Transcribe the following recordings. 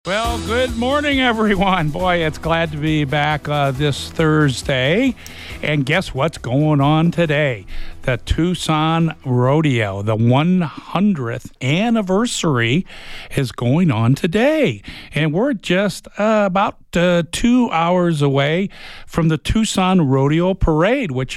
Well, good morning, everyone. Boy, it's glad to be back this Thursday. And guess what's going on today? The Tucson Rodeo, the 100th anniversary is going on today. And we're just about 2 hours away from the Tucson Rodeo Parade, which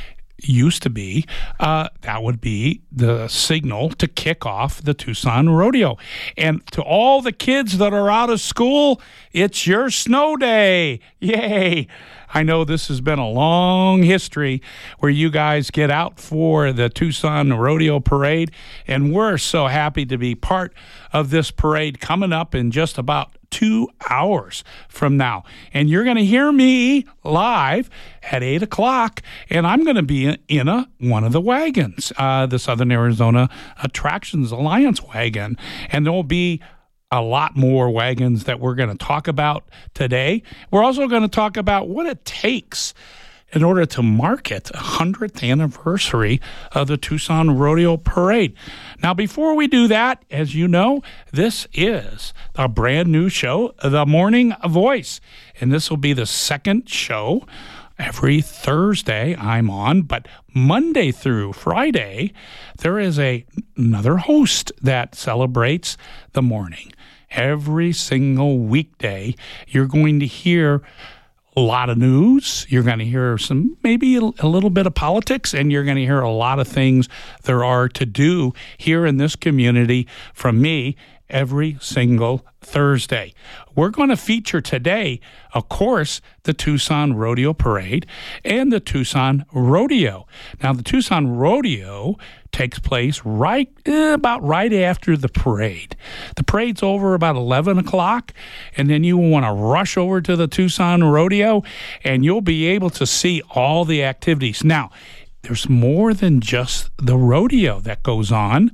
used to be, that would be the signal to kick off the Tucson Rodeo. And to all the kids that are out of school, it's your snow day. Yay. I know this has been a long history where you guys get out for the Tucson Rodeo Parade, and we're so happy to be part of this parade coming up in just about 2 hours from now. And you're going to hear me live at 8 o'clock, and I'm going to be in one of the wagons, the Southern Arizona Attractions Alliance wagon. And there will be a lot more wagons that we're going to talk about today. We're also going to talk about what it takes in order to market the 100th anniversary of the Tucson Rodeo Parade. Now, before we do that, as you know, this is a brand new show, The Morning Voice. And this will be the second show. Every Thursday I'm on, but Monday through Friday, there is another host that celebrates the morning. Every single weekday, you're going to hear a lot of news. You're going to hear maybe a little bit of politics, and you're going to hear a lot of things there are to do here in this community from me every single Thursday. We're going to feature today, of course, the Tucson Rodeo Parade and the Tucson Rodeo. Now, the Tucson Rodeo takes place about right after the parade. The parade's over about 11 o'clock, and then you want to rush over to the Tucson Rodeo, and you'll be able to see all the activities. Now, there's more than just the rodeo that goes on.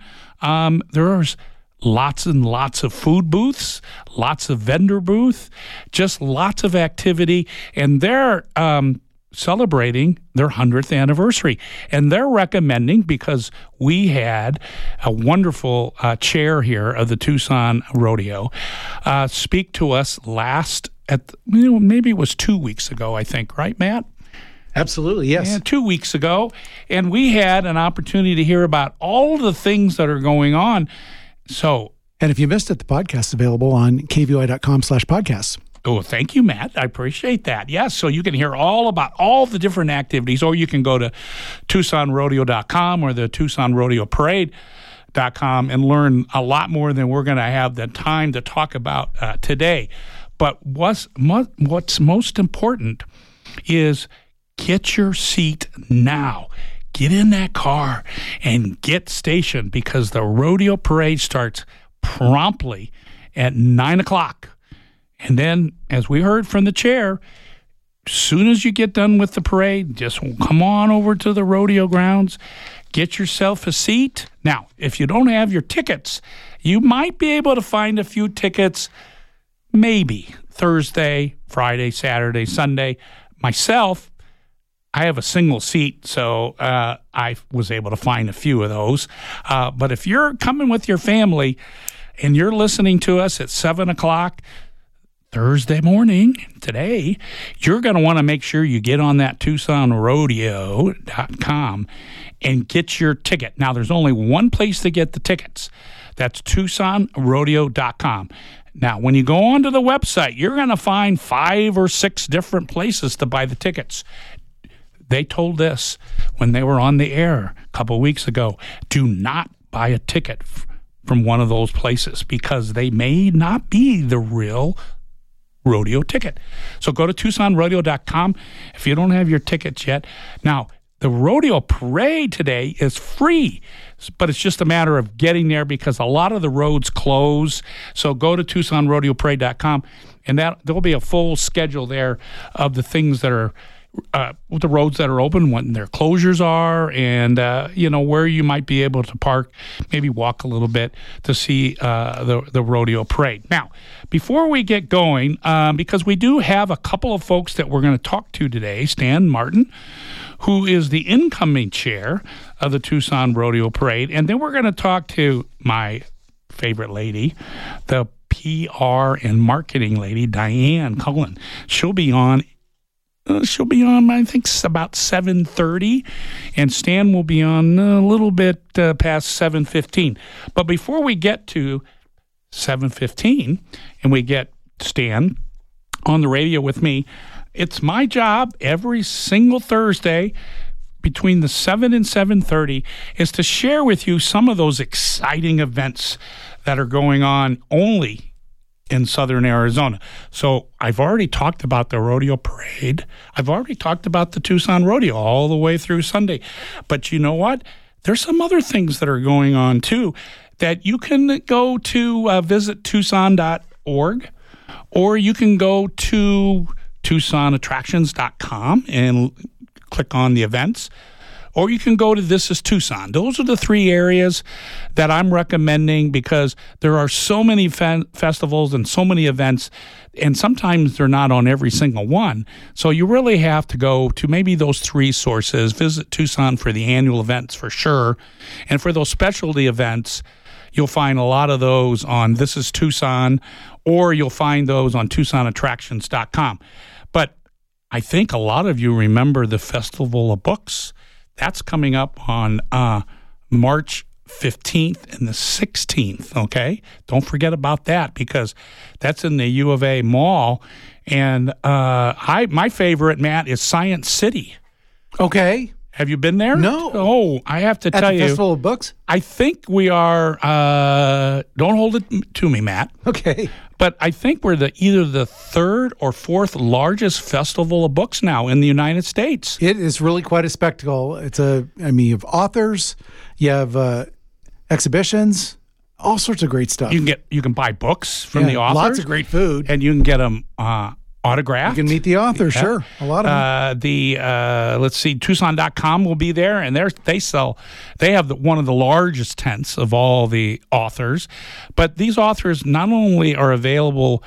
There's lots and lots of food booths, lots of vendor booths, just lots of activity, and they're celebrating their 100th anniversary. And they're recommending, because we had a wonderful chair here of the Tucson Rodeo speak to us maybe it was 2 weeks ago, I think, right, Matt? Absolutely, yes. And 2 weeks ago, and we had an opportunity to hear about all the things that are going on. And if you missed it, the podcast is available on kvoi.com/podcasts. Oh, thank you, Matt. I appreciate that. Yes, so you can hear all about all the different activities, or you can go to TucsonRodeo.com or the Tucson Rodeo Parade.com and learn a lot more than we're going to have the time to talk about today. But what's most important is get your seat now. Get in that car and get stationed, because the rodeo parade starts promptly at 9 o'clock. And then, as we heard from the chair, as soon as you get done with the parade, just come on over to the rodeo grounds, get yourself a seat. Now, if you don't have your tickets, you might be able to find a few tickets maybe Thursday, Friday, Saturday, Sunday. Myself, I have a single seat, so I was able to find a few of those. But if you're coming with your family and you're listening to us at 7 o'clock Thursday morning today, you're going to want to make sure you get on that TucsonRodeo.com and get your ticket. Now, there's only one place to get the tickets. That's TucsonRodeo.com. Now, when you go onto the website, you're going to find 5 or 6 different places to buy the tickets. They told us when they were on the air a couple of weeks ago, do not buy a ticket from one of those places, because they may not be the real rodeo ticket. So go to TucsonRodeo.com if you don't have your tickets yet. Now, the rodeo parade today is free, but it's just a matter of getting there, because a lot of the roads close. So go to TucsonRodeoParade.com, and there'll be a full schedule there of the things that are the roads that are open, when their closures are, and where you might be able to park, maybe walk a little bit to see the rodeo parade. Now, before we get going, because we do have a couple of folks that we're going to talk to today, Stan Martin, who is the incoming chair of the Tucson Rodeo Parade, and then we're going to talk to my favorite lady, the PR and marketing lady, Diane Cullen. She'll be on, I think, about 7:30, and Stan will be on a little bit past 7:15. But before we get to 7:15 and we get Stan on the radio with me, it's my job every single Thursday between the 7 and 7:30 is to share with you some of those exciting events that are going on only in southern Arizona. So I've already talked about the rodeo parade. I've already talked about the Tucson Rodeo all the way through Sunday. But you know what? There's some other things that are going on too that you can go to visit Tucson.org, or you can go to TucsonAttractions.com and click on the events, or you can go to This is Tucson. Those are the three areas that I'm recommending because there are so many festivals and so many events, and sometimes they're not on every single one. So you really have to go to maybe those three sources. Visit Tucson for the annual events for sure, and for those specialty events, you'll find a lot of those on This is Tucson, or you'll find those on TucsonAttractions.com. But I think a lot of you remember the Festival of Books. That's coming up on March 15th and the 16th, okay? Don't forget about that because that's in the U of A Mall. And my favorite, Matt, is Science City. Okay. Have you been there? No. Oh, I have to tell you. At the Festival of Books? I think we are, don't hold it to me, Matt. Okay. But I think we're either the third or fourth largest festival of books now in the United States. It is really quite a spectacle. You have authors, you have exhibitions, all sorts of great stuff. You can buy books from the authors. Lots of great food. And you can get them autographed. You can meet the authors, sure. A lot of them. Let's see, Tucson.com will be there, and they have one of the largest tents of all the authors. But these authors not only are available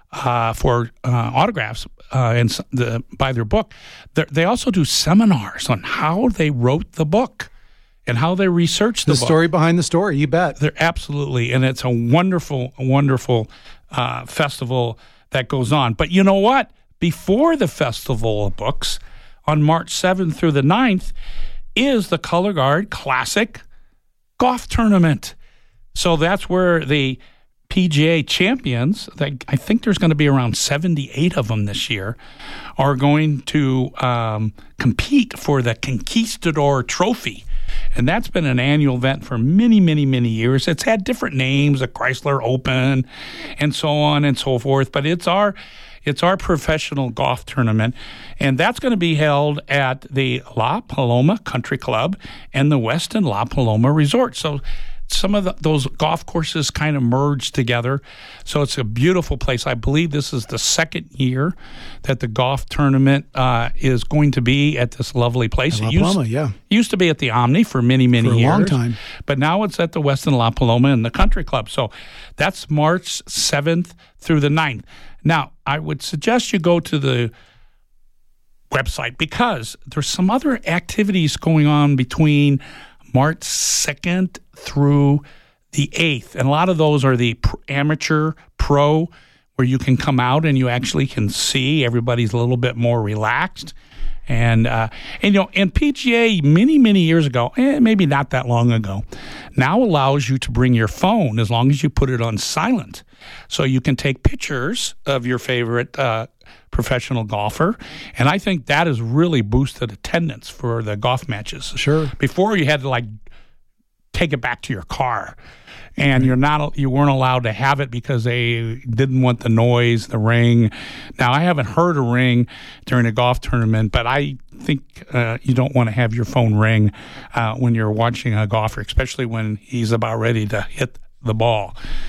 for autographs and buy their book, they also do seminars on how they wrote the book and how they researched the book. The story behind the story, you bet. They're absolutely, and it's a wonderful, wonderful festival that goes on. But you know what? Before the Festival of Books, on March 7th through the 9th, is the Color Guard Classic Golf Tournament. So that's where the PGA champions, I think there's going to be around 78 of them this year, are going to compete for the Conquistador Trophy. And that's been an annual event for many, many, many years. It's had different names, the Chrysler Open and so on and so forth. But it's our professional golf tournament. And that's going to be held at the La Paloma Country Club and the Westin La Paloma Resort. So some of those golf courses kind of merge together. So it's a beautiful place. I believe this is the second year that the golf tournament is going to be at this lovely place. La Paloma, yeah. It used to be at the Omni for many, many years. For a long time. But now it's at the Westin La Paloma and the Country Club. So that's March 7th through the 9th. Now, I would suggest you go to the website because there's some other activities going on between March 2nd through the 8th. And a lot of those are the amateur pro, where you can come out and you actually can see everybody's a little bit more relaxed. And PGA many, many years ago, maybe not that long ago, now allows you to bring your phone as long as you put it on silent. So you can take pictures of your favorite professional golfer. And I think that has really boosted attendance for the golf matches. Sure. Before you had to take it back to your car. And you weren't allowed to have it because they didn't want the noise, the ring. Now, I haven't heard a ring during a golf tournament, but I think you don't want to have your phone ring when you're watching a golfer, especially when he's about ready to hit the ball.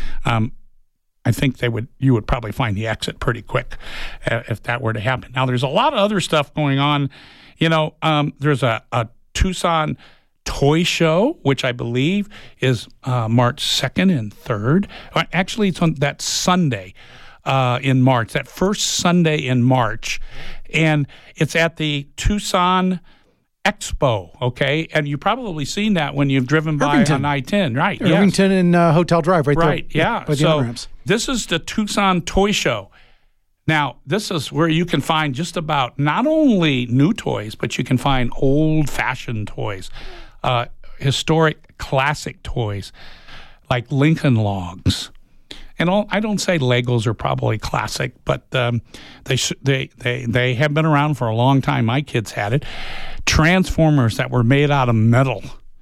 I think you would probably find the exit pretty quick if that were to happen. Now, there's a lot of other stuff going on. There's a Tucson Toy Show, which I believe is March 2nd and 3rd. Actually, it's on that Sunday in March, that first Sunday in March. And it's at the Tucson Expo, okay? And you've probably seen that when you've driven by Irvington. on I-10, right? Irvington and Hotel Drive, right there. Right, yeah. By the So on-ramps. this is the Tucson Toy Show. Now, this is where you can find just about not only new toys, but you can find old-fashioned toys, historic classic toys like Lincoln Logs. And I don't say Legos are probably classic, but they have been around for a long time. My kids had it. Transformers that were made out of metal.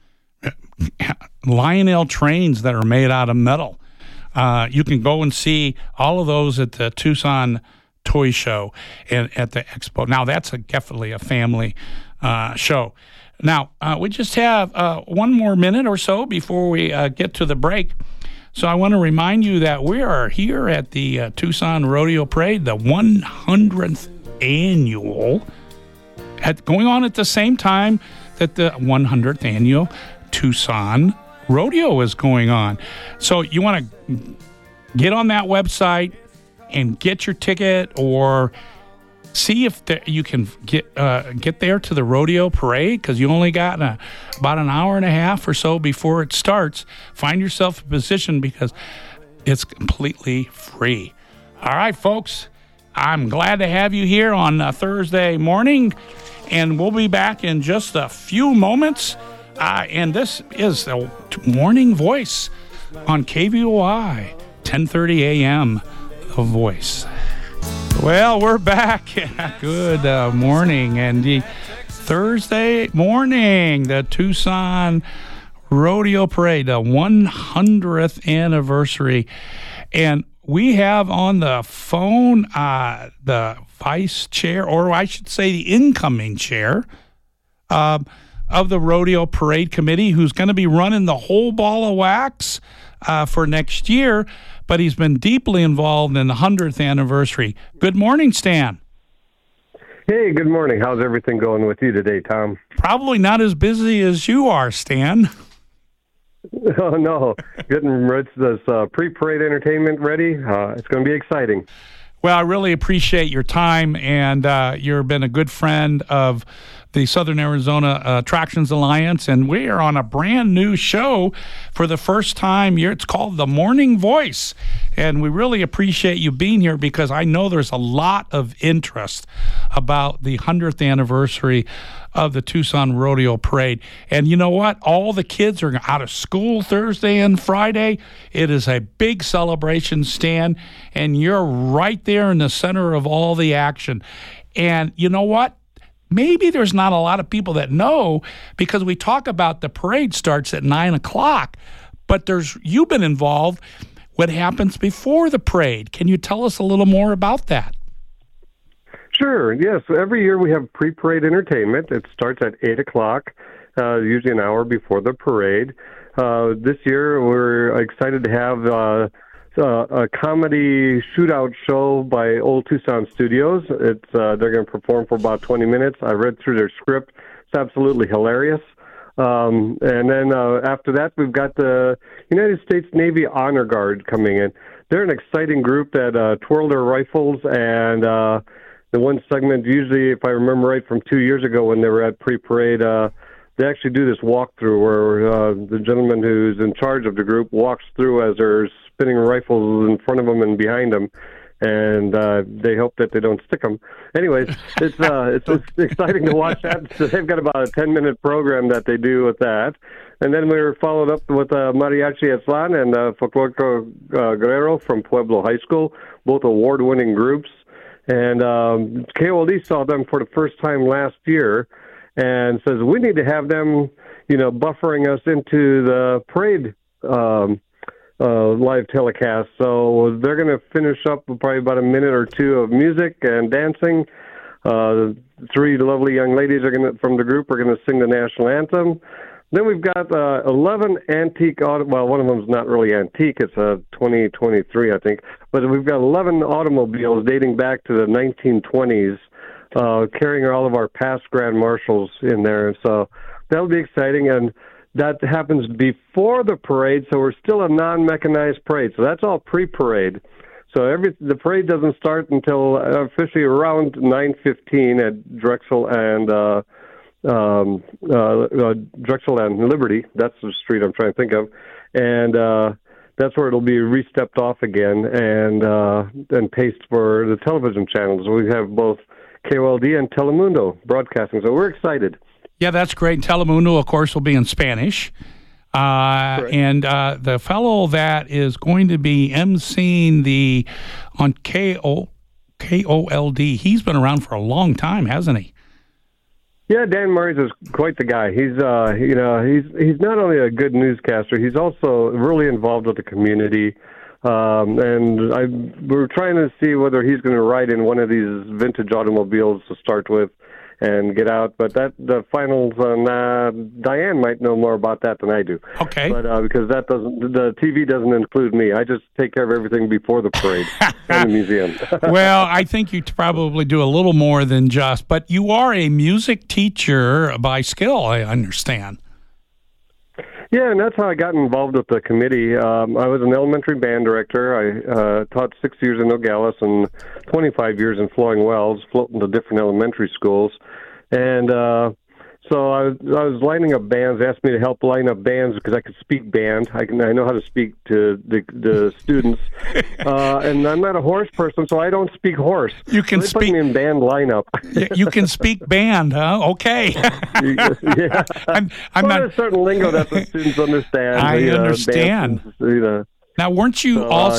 Lionel trains that are made out of metal. You can go and see all of those at the Tucson Toy Show and at the Expo. Now, that's definitely a family show. Now, we just have one more minute or so before we get to the break. So I want to remind you that we are here at the Tucson Rodeo Parade, the 100th annual, going on at the same time that the 100th annual Tucson Rodeo is going on. So you want to get on that website and get your ticket, or see if you can get there to the rodeo parade, because you only got about an hour and a half or so before it starts. Find yourself a position because it's completely free. All right, folks, I'm glad to have you here on Thursday morning, and we'll be back in just a few moments. And this is the Morning Voice on KVOI, 10:30 a.m., The Voice. Well, we're back. Good morning. And the Thursday morning, the Tucson Rodeo Parade, the 100th anniversary. And we have on the phone the vice chair, or I should say the incoming chair of the Rodeo Parade Committee, who's going to be running the whole ball of wax for next year. But he's been deeply involved in the 100th anniversary. Good morning, Stan. Hey, good morning. How's everything going with you today, Tom? Probably not as busy as you are, Stan. Oh, no. Getting this pre-parade entertainment ready. It's going to be exciting. Well, I really appreciate your time, and you've been a good friend of the Southern Arizona Attractions Alliance, and we are on a brand new show for the first time. It's called The Morning Voice, and we really appreciate you being here because I know there's a lot of interest about the 100th anniversary of the Tucson Rodeo Parade. And you know what? All the kids are out of school Thursday and Friday. It is a big celebration, Stan, and you're right there in the center of all the action. And you know what? Maybe there's not a lot of people that know, because we talk about the parade starts at 9 o'clock, but you've been involved. What happens before the parade? Can you tell us a little more about that? Sure, yes. Every year we have pre-parade entertainment. It starts at 8 o'clock, usually an hour before the parade. This year we're excited to have a comedy shootout show by Old Tucson Studios. They're going to perform for about 20 minutes. I read through their script. It's absolutely hilarious. And then after that, we've got the United States Navy Honor Guard coming in. They're an exciting group that twirl their rifles, and the one segment, usually, if I remember right, from 2 years ago when they were at pre-parade, they actually do this walkthrough where the gentleman who's in charge of the group walks through as they're spinning rifles in front of them and behind them, and they hope that they don't stick them. Anyways, it's exciting to watch that. So they've got about a 10-minute program that they do with that. And then we were followed up with Mariachi Aztlán and Folklorico Guerrero from Pueblo High School, both award-winning groups. And KOLD saw them for the first time last year and says, we need to have them, buffering us into the parade live telecast. So they're going to finish up with probably about a minute or two of music and dancing. Three lovely young ladies from the group are going to sing the national anthem. Then we've got 11 antique well, one of them is not really antique. It's a 2023, I think. But we've got 11 automobiles dating back to the 1920s, carrying all of our past grand marshals in there. So that'll be exciting. And that happens before the parade, so we're still a non-mechanized parade. So that's all pre-parade. So the parade doesn't start until officially around 9:15 at Drexel and Drexel and Liberty. That's the street I'm trying to think of, and that's where it'll be re-stepped off again and paced for the television channels. We have both KOLD and Telemundo broadcasting, so we're excited. Yeah, that's great. Telemundo, of course, will be in Spanish. And the fellow that is going to be emceeing on KOLD, he's been around for a long time, hasn't he? Yeah, Dan Murray's is quite the guy. He's he's not only a good newscaster, he's also really involved with the community. And we're trying to see whether he's going to ride in one of these vintage automobiles to start with and get out. But the finals on Diane might know more about that than I do. Okay. But because the TV doesn't include me, I just take care of everything before the parade and the museum. Well, I think you probably do a little more than just. But you are a music teacher by skill, I understand. Yeah, and that's how I got involved with the committee. I was an elementary band director. I taught 6 years in Nogales and 25 years in Flowing Wells, floating to different elementary schools. And so I was lining up bands. They asked me to help line up bands because I could speak band. I know how to speak to the students. And I'm not a horse person, so I don't speak horse. You can so speak put me in band lineup. You can speak band, huh? Okay. Yeah. I'm not not a certain lingo that the students understand. I understand. Bands, Now, weren't you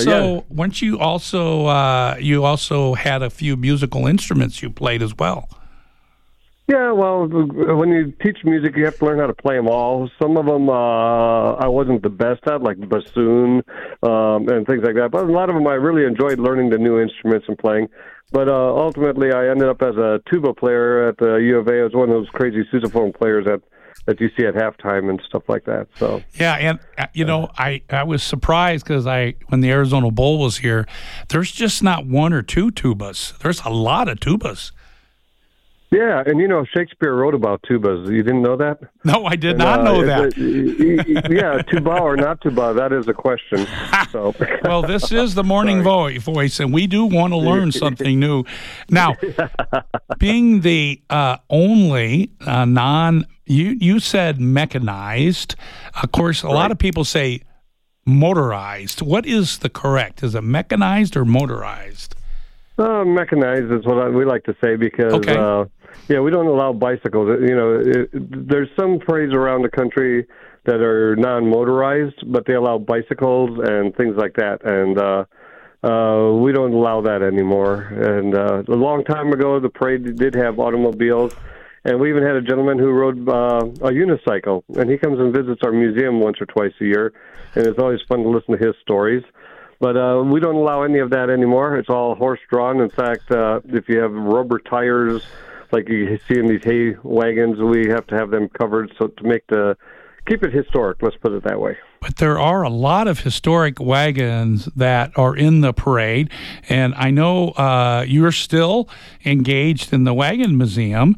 you also had a few musical instruments you played as well? Yeah, well, when you teach music, you have to learn how to play them all. Some of them I wasn't the best at, like bassoon and things like that. But a lot of them I really enjoyed learning the new instruments and playing. But ultimately, I ended up as a tuba player at the U of A. I was one of those crazy sousaphone players that you see at halftime and stuff like that. So yeah, and I was surprised because when the Arizona Bowl was here, there's just not one or two tubas. There's a lot of tubas. Yeah, and Shakespeare wrote about tubas. You didn't know that? No, I did not know that. Yeah, tuba or not tuba, that is a question. So. Well, this is the morning voice, and we do want to learn something new. Now, being the only you said mechanized. Of course, a lot of people say motorized. What is the correct? Is it mechanized or motorized? Mechanized is what we like to say because, we don't allow bicycles. There's some parades around the country that are non-motorized, but they allow bicycles and things like that. And we don't allow that anymore. And a long time ago, the parade did have automobiles. And we even had a gentleman who rode a unicycle. And he comes and visits our museum once or twice a year. And it's always fun to listen to his stories. But we don't allow any of that anymore. It's all horse-drawn. In fact, if you have rubber tires, like you see in these hay wagons, we have to have them covered so to keep it historic. Let's put it that way. But there are a lot of historic wagons that are in the parade, and I know you're still engaged in the Wagon Museum.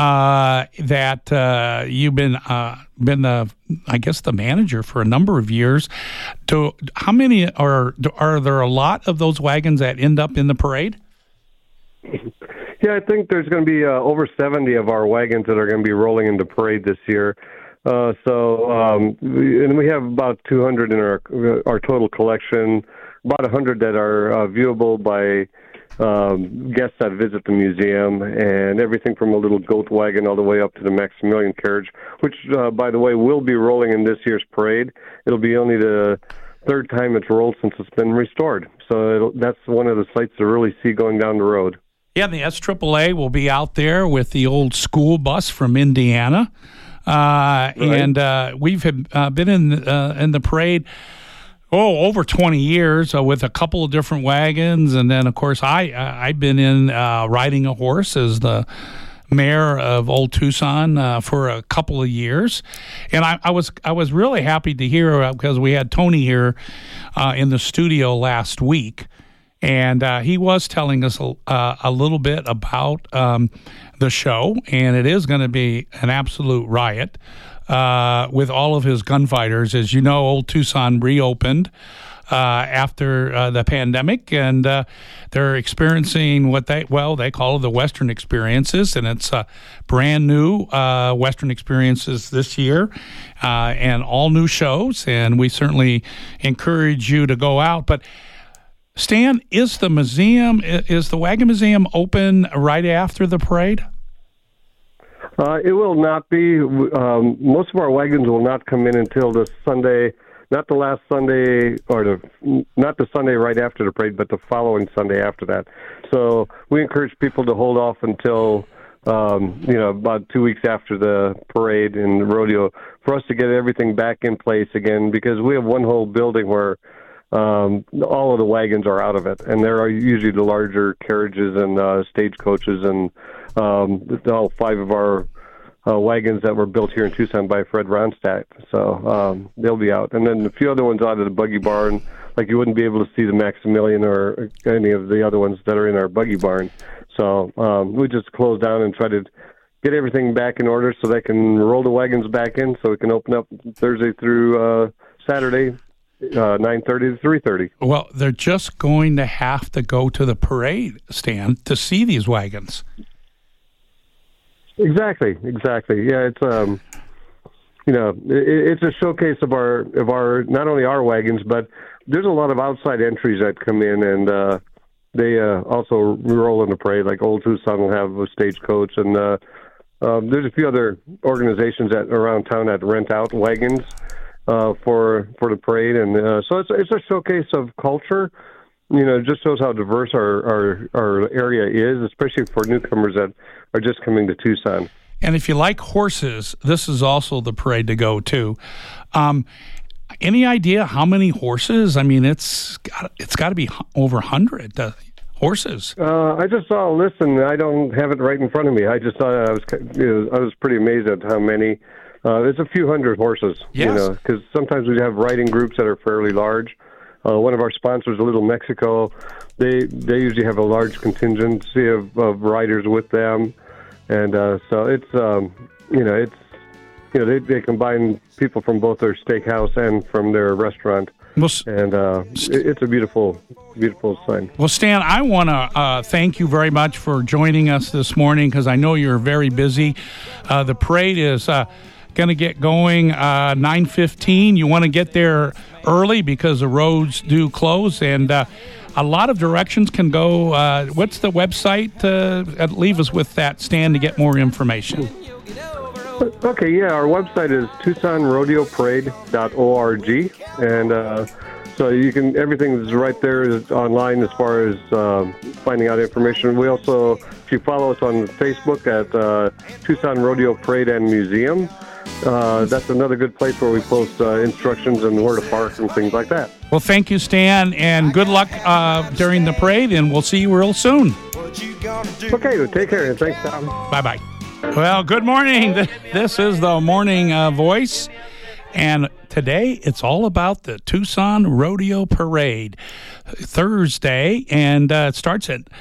That you've been the manager for a number of years. How many are there? A lot of those wagons that end up in the parade? Yeah, I think there's going to be over 70 of our wagons that are going to be rolling into parade this year. And we have about 200 in our total collection, about 100 that are viewable by guests that visit the museum, and everything from a little goat wagon all the way up to the Maximilian carriage, which, by the way, will be rolling in this year's parade. It'll be only the third time it's rolled since it's been restored. So that's one of the sights to really see going down the road. Yeah, the SAAA will be out there with the old school bus from Indiana. Right. And we've been in the parade over 20 years with a couple of different wagons, and then of course I've been in riding a horse as the mayor of Old Tucson for a couple of years, and I was really happy to hear because we had Tony here in the studio last week. And he was telling us a little bit about the show, and it is going to be an absolute riot with all of his gunfighters. As you know, Old Tucson reopened after the pandemic, and they're experiencing what they call the Western Experiences, and it's brand new Western Experiences this year, and all new shows, and we certainly encourage you to go out. But Stan, is the Wagon Museum open right after the parade? It will not be. Most of our wagons will not come in until the Sunday, not the last Sunday, or not the Sunday right after the parade, but the following Sunday after that. So we encourage people to hold off until about 2 weeks after the parade and the rodeo for us to get everything back in place again, because we have one whole building where all of the wagons are out of it, and there are usually the larger carriages and stagecoaches, and all 5 of our wagons that were built here in Tucson by Fred Ronstadt. So they'll be out, and then a few other ones out of the buggy barn. Like you wouldn't be able to see the Maximilian or any of the other ones that are in our buggy barn. So we just close down and try to get everything back in order so they can roll the wagons back in, so we can open up Thursday through Saturday. 9:30 to 3:30. Well, they're just going to have to go to the parade stand to see these wagons. Exactly. Yeah, it's it's a showcase of our not only our wagons, but there's a lot of outside entries that come in, and they also roll in the parade. Like Old Tucson will have a stagecoach, and there's a few other organizations that around town that rent out wagons for the parade, and so it's a showcase of culture. It just shows how diverse our area is, especially for newcomers that are just coming to Tucson. And if you like horses, this is also the parade to go to. Any idea how many horses? I mean, it's got to be over 100 horses. I just saw a list, and I don't have it right in front of me. I just thought I was pretty amazed at how many. There's a few hundred horses, yes. Because sometimes we have riding groups that are fairly large. One of our sponsors, Little Mexico, they usually have a large contingency of riders with them, and so it's they combine people from both their steakhouse and from their restaurant. And it's a beautiful, beautiful sign. Well, Stan, I want to thank you very much for joining us this morning, because I know you're very busy. The parade is going to get going 9:15. You want to get there early because the roads do close, and a lot of directions can go. What's the website? Leave us with that, Stan, to get more information. Okay, yeah, our website is TucsonRodeoParade.org, and so everything is right there online as far as finding out information. We also, if you follow us on Facebook at Tucson Rodeo Parade and Museum, that's another good place where we post instructions and where to park and things like that. Well, thank you, Stan, and good luck during the parade, and we'll see you real soon. Okay, well, take care, and thanks, Tom. Bye-bye. Well, good morning. This is the Morning Voice, and today it's all about the Tucson Rodeo Parade. Thursday, and it starts at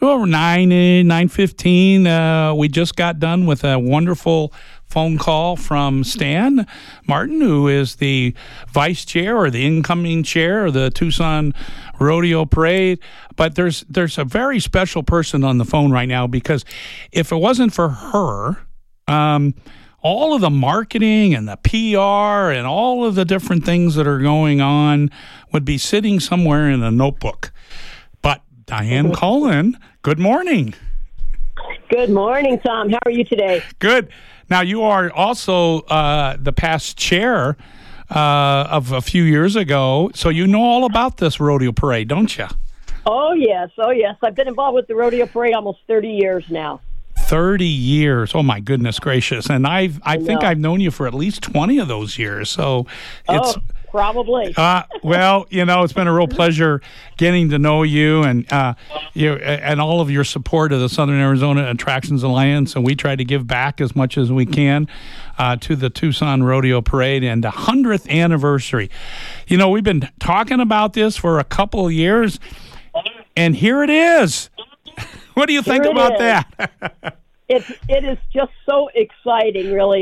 9:15. We just got done with a wonderful phone call from Stan Martin, who is the vice chair or the incoming chair of the Tucson Rodeo Parade. But there's a very special person on the phone right now, because if it wasn't for her, all of the marketing and the PR and all of the different things that are going on would be sitting somewhere in a notebook. But Diane Cullen, good morning. Good morning, Tom. How are you today? Good. Now, you are also the past chair of a few years ago, so you know all about this rodeo parade, don't you? Oh, yes. I've been involved with the rodeo parade almost 30 years now. 30 years. Oh, my goodness gracious. And I think I've known you for at least 20 of those years. So it's probably. Well, it's been a real pleasure getting to know you and and all of your support of the Southern Arizona Attractions Alliance. And we try to give back as much as we can to the Tucson Rodeo Parade and the 100th anniversary. We've been talking about this for a couple of years, and here it is. What do you think about that? It is just so exciting, really. And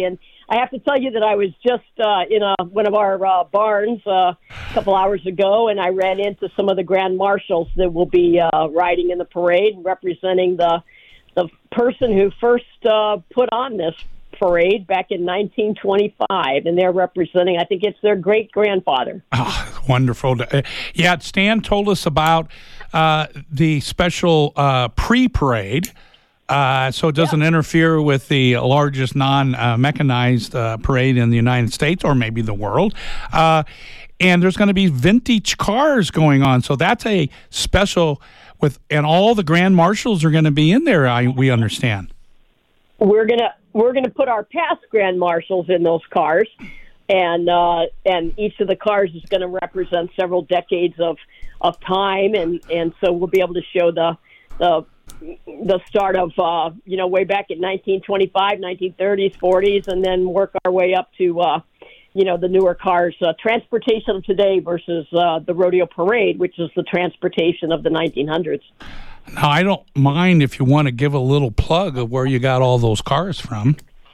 I have to tell you that I was just in one of our barns a couple hours ago, and I ran into some of the grand marshals that will be riding in the parade, representing the person who first put on this parade back in 1925, and they're representing, I think it's their great-grandfather. Oh, wonderful. Yeah, Stan told us about the special pre-parade, so it doesn't interfere with the largest non-mechanized parade in the United States or maybe the world. And there's going to be vintage cars going on, so that's a special and all the grand marshals are going to be in there, we understand. We're gonna put our past grand marshals in those cars, and each of the cars is going to represent several decades of time, and so we'll be able to show the start of way back in 1925, 1930s, 40s, and then work our way up to the newer cars, transportation of today versus the rodeo parade, which is the transportation of the 1900s. Now, I don't mind if you want to give a little plug of where you got all those cars from.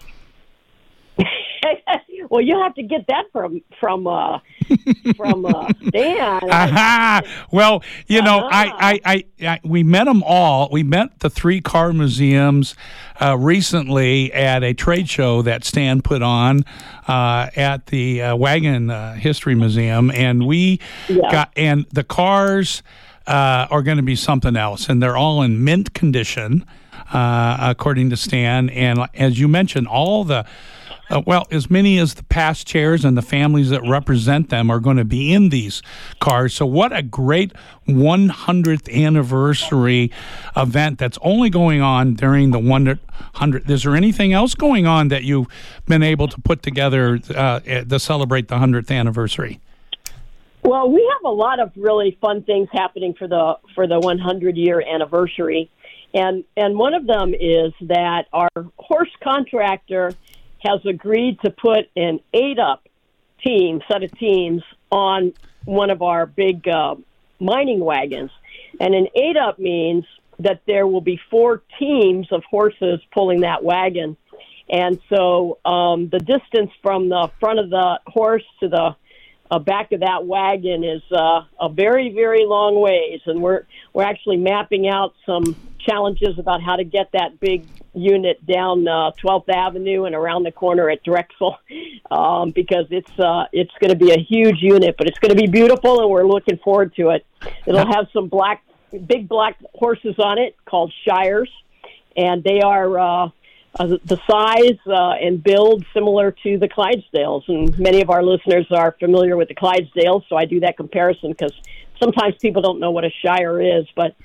Well, you have to get that from Stan. Well, I we met them all. We met the 3 car museums recently at a trade show that Stan put on at the Wagon History Museum, and we got the cars are going to be something else, and they're all in mint condition, according to Stan. And as you mentioned, all the as many as the past chairs and the families that represent them are going to be in these cars. So what a great 100th anniversary event that's only going on during the 100th. Is there anything else going on that you've been able to put together to celebrate the 100th anniversary? Well, we have a lot of really fun things happening for the 100-year anniversary. And one of them is that our horse contractor has agreed to put an 8-up set of teams on one of our big mining wagons. And an 8-up means that there will be 4 teams of horses pulling that wagon. And so the distance from the front of the horse to the back of that wagon is a very, very long ways. And we're actually mapping out some challenges about how to get that big unit down 12th Avenue and around the corner at Drexel, because it's going to be a huge unit, but it's going to be beautiful, and we're looking forward to it. It'll have some big black horses on it called Shires, and they are the size and build similar to the Clydesdales, and many of our listeners are familiar with the Clydesdales, so I do that comparison because sometimes people don't know what a Shire is, but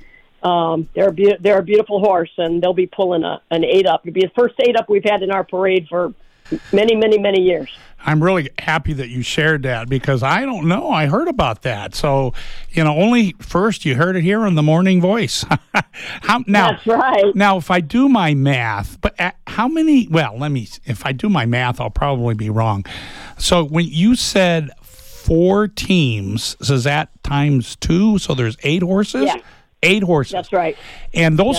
they're a beautiful horse, and they'll be pulling an 8-up. It'll be the first 8-up we've had in our parade for many, many, many years. I'm really happy that you shared that, because I don't know. I heard about that. So, only first you heard it here on the Morning Voice. That's right. Now, if I do my math, but how many, if I do my math, I'll probably be wrong. So when you said 4 teams, so is that times 2? So there's 8 horses? Yeah. 8 horses. That's right. And those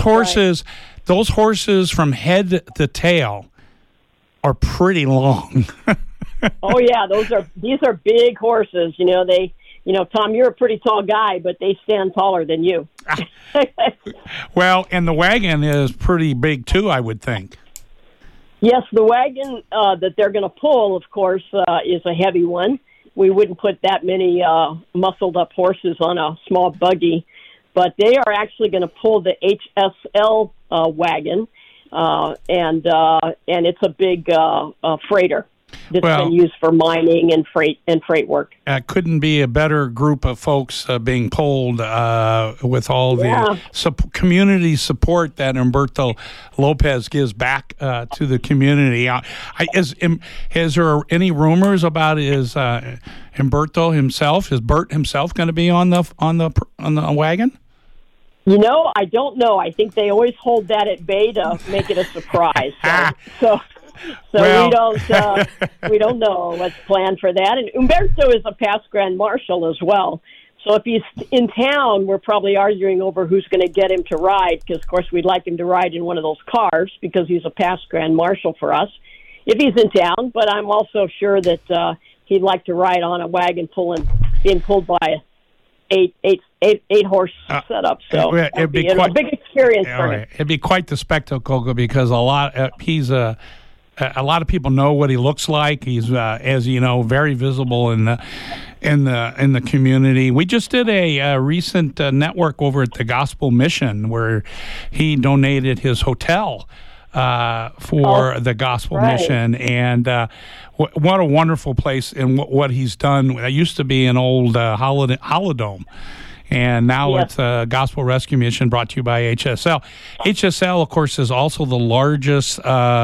horses from head to tail are pretty long. Oh yeah, these are big horses. Tom, you're a pretty tall guy, but they stand taller than you. Well, and the wagon is pretty big too, I would think. Yes, the wagon that they're going to pull, of course, is a heavy one. We wouldn't put that many muscled up horses on a small buggy, but they are actually going to pull the HSL wagon, and it's a big freighter that's been used for mining and freight work. Couldn't be a better group of folks being pulled with all the community support that Humberto Lopez gives back to the community. Is there any rumors about Humberto himself? Is Bert himself going to be on the wagon? I don't know. I think they always hold that at bay to make it a surprise. So we don't know what's planned for that. And Humberto is a past Grand Marshal as well. So if he's in town, we're probably arguing over who's going to get him to ride, because, of course, we'd like him to ride in one of those cars because he's a past Grand Marshal for us. if he's in town. But I'm also sure that he'd like to ride on a wagon being pulled by a eight horse setup. So it'd be quite, a big experience for him. It'd be quite the spectacle because a lot of people know what he looks like. He's, as you know, very visible in the community. We just did a recent network over at the Gospel Mission where he donated his hotel for the Gospel Mission, and what a wonderful place and what he's done. It used to be an old Holodome. And now it's a Gospel Rescue Mission brought to you by HSL. HSL, of course, is also the largest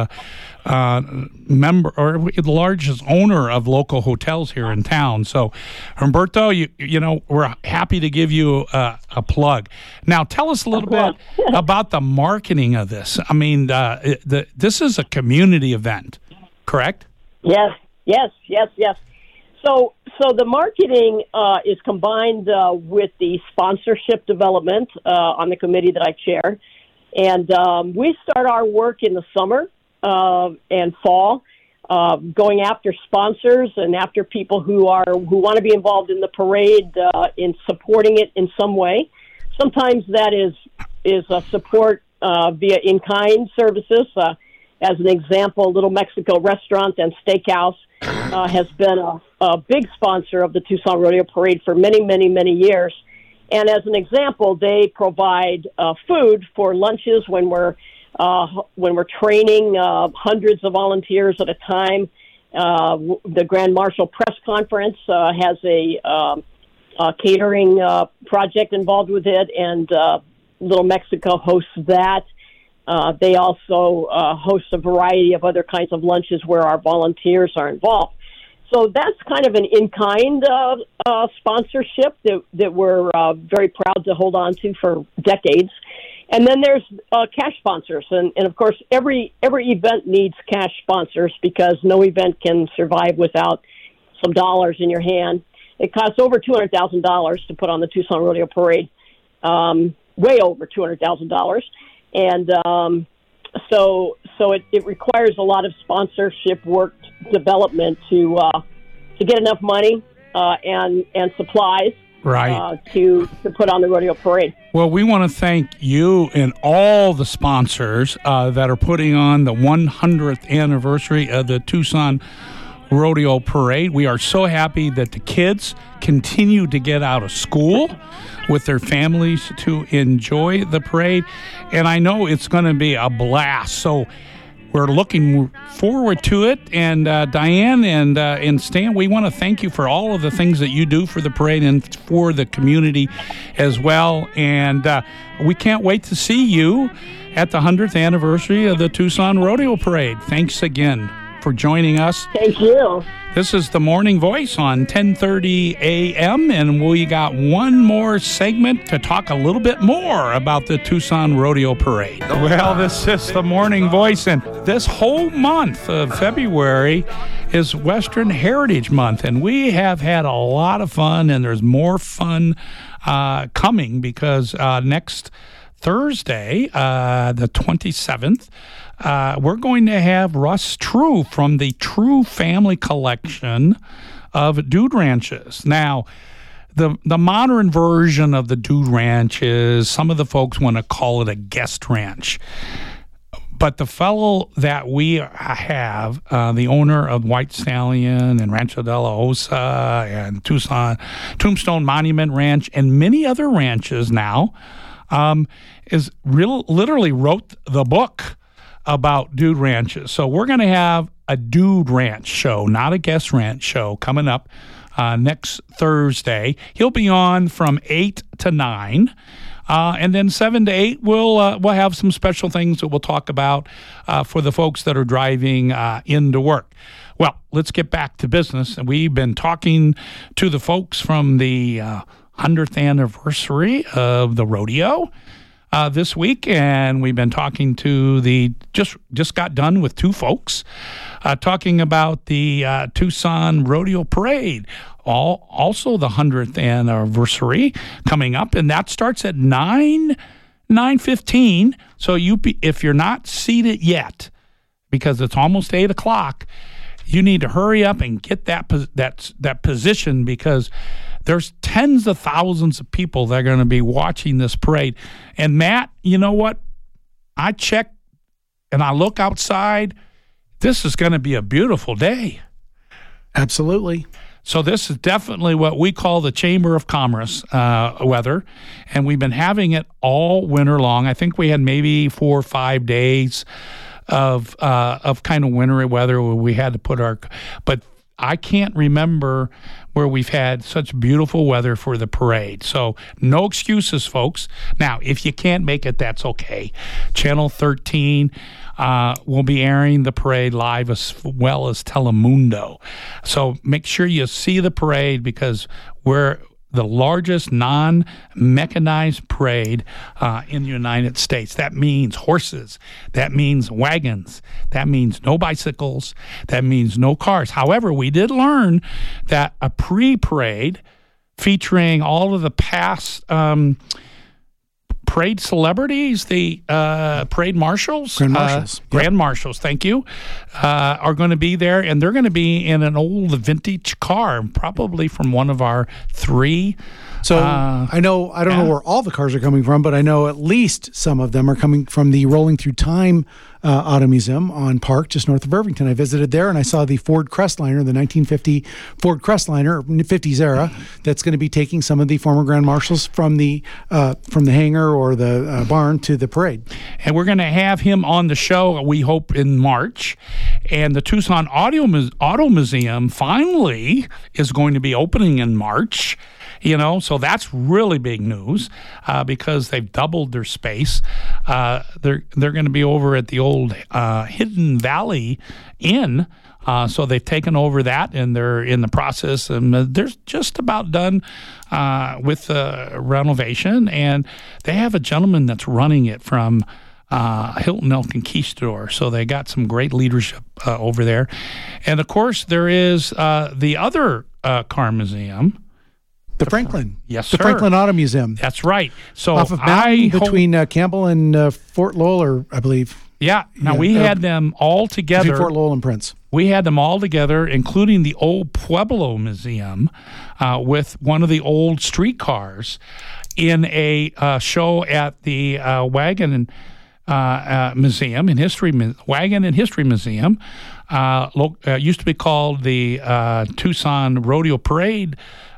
member or the largest owner of local hotels here in town. So, Humberto, you know, we're happy to give you a plug. Now, tell us a little bit about the marketing of this. I mean, this is a community event, correct? Yes. So the marketing is combined with the sponsorship development on the committee that I chair, and we start our work in the summer and fall, going after sponsors and after people who want to be involved in the parade, in supporting it in some way. Sometimes that is a support via in-kind services. As an example, Little Mexico Restaurant and Steakhouse has been a big sponsor of the Tucson Rodeo Parade for many, many, many years. And as an example, they provide food for lunches when we're training hundreds of volunteers at a time. The Grand Marshal Press Conference has a catering project involved with it, and Little Mexico hosts that. They also host a variety of other kinds of lunches where our volunteers are involved. So that's kind of an in-kind sponsorship that we're very proud to hold on to for decades. And then there's cash sponsors. And of course, every event needs cash sponsors because no event can survive without some dollars in your hand. It costs over $200,000 to put on the Tucson Rodeo Parade, way over $200,000. And so it requires a lot of sponsorship work development to get enough money and supplies to put on the rodeo parade. Well, we want to thank you and all the sponsors that are putting on the 100th anniversary of the Tucson Rodeo Parade. We are so happy that the kids continue to get out of school with their families to enjoy the parade, and I know it's going to be a blast. So we're looking forward to it. And Diane and Stan, we want to thank you for all of the things that you do for the parade and for the community as well. And we can't wait to see you at the 100th anniversary of the Tucson Rodeo Parade. Thanks again for joining us. Thank you. This is the Morning Voice on 10:30 a.m., and we got one more segment to talk a little bit more about the Tucson Rodeo Parade. Well, this is the Morning Voice, and this whole month of February is Western Heritage Month, and we have had a lot of fun, and there's more fun coming because next Thursday, the 27th, we're going to have Russ True from the True Family Collection of Dude Ranches. Now, the modern version of the Dude Ranch is, some of the folks want to call it a guest ranch. But the fellow that we have, the owner of White Stallion and Rancho de la Osa and Tombstone Monument Ranch and many other ranches now, literally wrote the book about dude ranches. So we're going to have a dude ranch show, not a guest ranch show, coming up next Thursday. He'll be on from 8 to 9. And then 7 to 8, we'll have some special things that we'll talk about for the folks that are driving into work. Well, let's get back to business. And we've been talking to the folks from the 100th anniversary of the rodeo this week, and we've been talking to just got done with two folks talking about the Tucson Rodeo Parade, also the 100th anniversary coming up, and that starts at 9:15. So if you're not seated yet, because it's almost 8 o'clock. You need to hurry up and get that position, because there's tens of thousands of people that are going to be watching this parade. And Matt, you know what? I check and I look outside. This is going to be a beautiful day. Absolutely. So this is definitely what we call the Chamber of Commerce weather, and we've been having it all winter long. I think we had maybe 4 or 5 days of kind of wintry weather where we had to put but I can't remember where we've had such beautiful weather for the parade. So no excuses, folks. Now, if you can't make it, that's okay. Channel 13 will be airing the parade live, as well as Telemundo. So make sure you see the parade, because we're the largest non-mechanized parade in the United States. That means horses. That means wagons. That means no bicycles. That means no cars. However, we did learn that a pre-parade featuring all of the past parade celebrities, the parade marshals, Grand Marshals, thank you, are going to be there, and they're going to be in an old vintage car, probably from one of our 3. So I don't know where all the cars are coming from, but I know at least some of them are coming from the Rolling Through Time Auto Museum on Park, just north of Irvington. I visited there, and I saw the Ford Crestliner, the 1950 Ford Crestliner, 50s era, that's going to be taking some of the former Grand Marshals from the hangar or the barn to the parade. And we're going to have him on the show, we hope, in March. And the Tucson Auto Museum finally is going to be opening in March. So that's really big news because they've doubled their space. They're going to be over at the old Hidden Valley Inn. So they've taken over that, and they're in the process, and they're just about done with renovation. And they have a gentleman that's running it from Hilton El Conquistador. So they got some great leadership over there. And, of course, there is the other car museum. The Franklin. Yes, the sir. Franklin Auto Museum. That's right. So off of Mountain between Campbell and Fort Lowell, I believe. Yeah. Now, we had them all together. Between Fort Lowell and Prince. We had them all together, including the old Pueblo Museum with one of the old streetcars in a show at the Wagon Museum and Wagon and History Museum. Used to be called the Tucson Rodeo Parade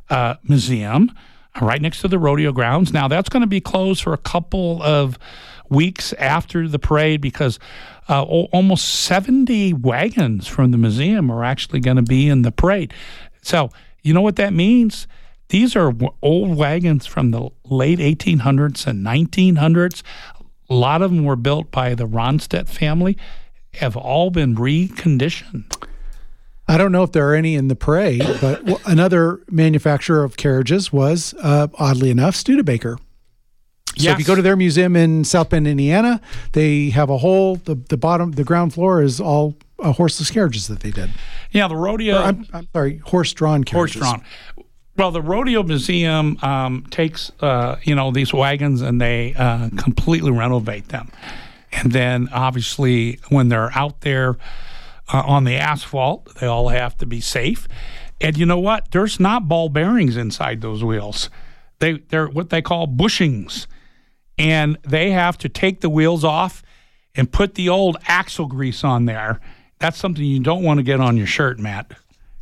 Museum, right next to the rodeo grounds. Now, that's going to be closed for a couple of weeks after the parade, because almost 70 wagons from the museum are actually going to be in the parade. So, you know what that means? These are old wagons from the late 1800s and 1900s. A lot of them were built by the Ronstadt family, have all been reconditioned. I don't know if there are any in the parade, but another manufacturer of carriages was, oddly enough, Studebaker. So yes. If you go to their museum in South Bend, Indiana, they have the ground floor is all horseless carriages that they did. Yeah, the rodeo. I'm sorry, horse-drawn carriages. Horse-drawn. Well, the Rodeo Museum takes, these wagons, and they completely renovate them. And then, obviously, when they're out there on the asphalt, they all have to be safe. And you know what? There's not ball bearings inside those wheels. They're what they call bushings. And they have to take the wheels off and put the old axle grease on there. That's something you don't want to get on your shirt, Matt.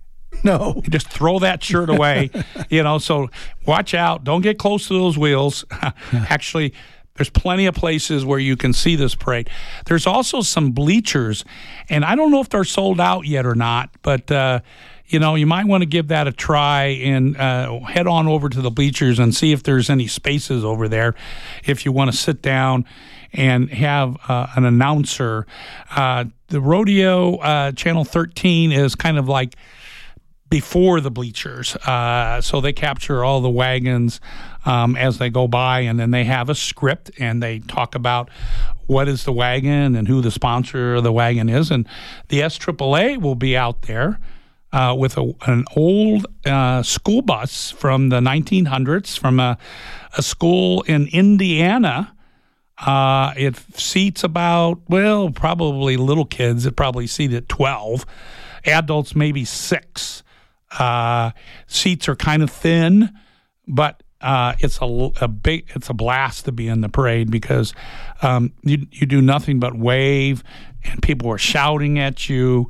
No. You just throw that shirt away, so watch out. Don't get close to those wheels. Actually, there's plenty of places where you can see this parade. There's also some bleachers, and I don't know if they're sold out yet or not, but, you might want to give that a try and head on over to the bleachers and see if there's any spaces over there if you want to sit down and have an announcer. The rodeo, Channel 13, is kind of like before the bleachers. So they capture all the wagons as they go by, and then they have a script, and they talk about what is the wagon and who the sponsor of the wagon is. And the SAAA will be out there with an old school bus from the 1900s from a school in Indiana It seats about, well, probably little kids. It probably seated 12. Adults, maybe 6. Seats are kind of thin, but it's a blast to be in the parade because you do nothing but wave, and people are shouting at you.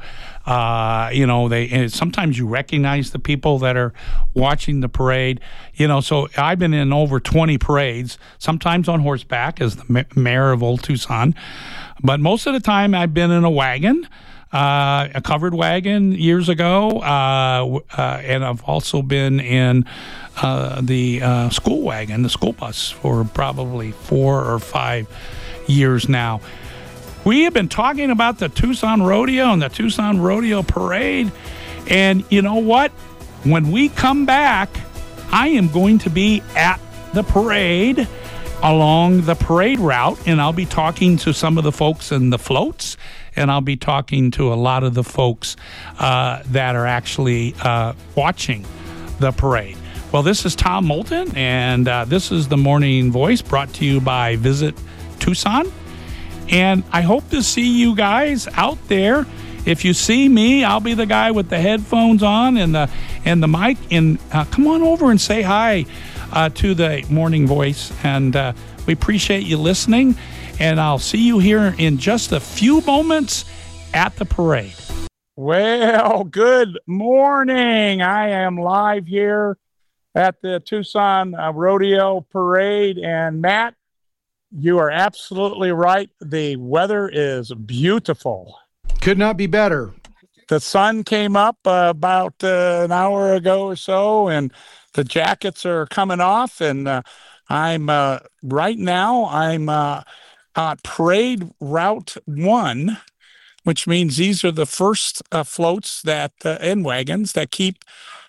And sometimes you recognize the people that are watching the parade. So I've been in over 20 parades, sometimes on horseback as the mayor of Old Tucson, but most of the time I've been in a wagon. A covered wagon years ago, and I've also been in the school wagon, the school bus, for probably 4 or 5 years now. We have been talking about the Tucson Rodeo and the Tucson Rodeo Parade, and you know what? When we come back, I am going to be at the parade along the parade route, and I'll be talking to some of the folks in the floats, and I'll be talking to a lot of the folks that are actually watching the parade. Well, this is Tom Moulton, and this is the Morning Voice brought to you by Visit Tucson. And I hope to see you guys out there. If you see me, I'll be the guy with the headphones on and the mic. And come on over and say hi to the Morning Voice. And we appreciate you listening. And I'll see you here in just a few moments at the parade. Well, good morning. I am live here at the Tucson Rodeo Parade. And Matt, you are absolutely right. The weather is beautiful. Could not be better. The sun came up about an hour ago or so, and the jackets are coming off. And I'm right now, I'm on Parade Route 1, which means these are the first floats that and wagons that keep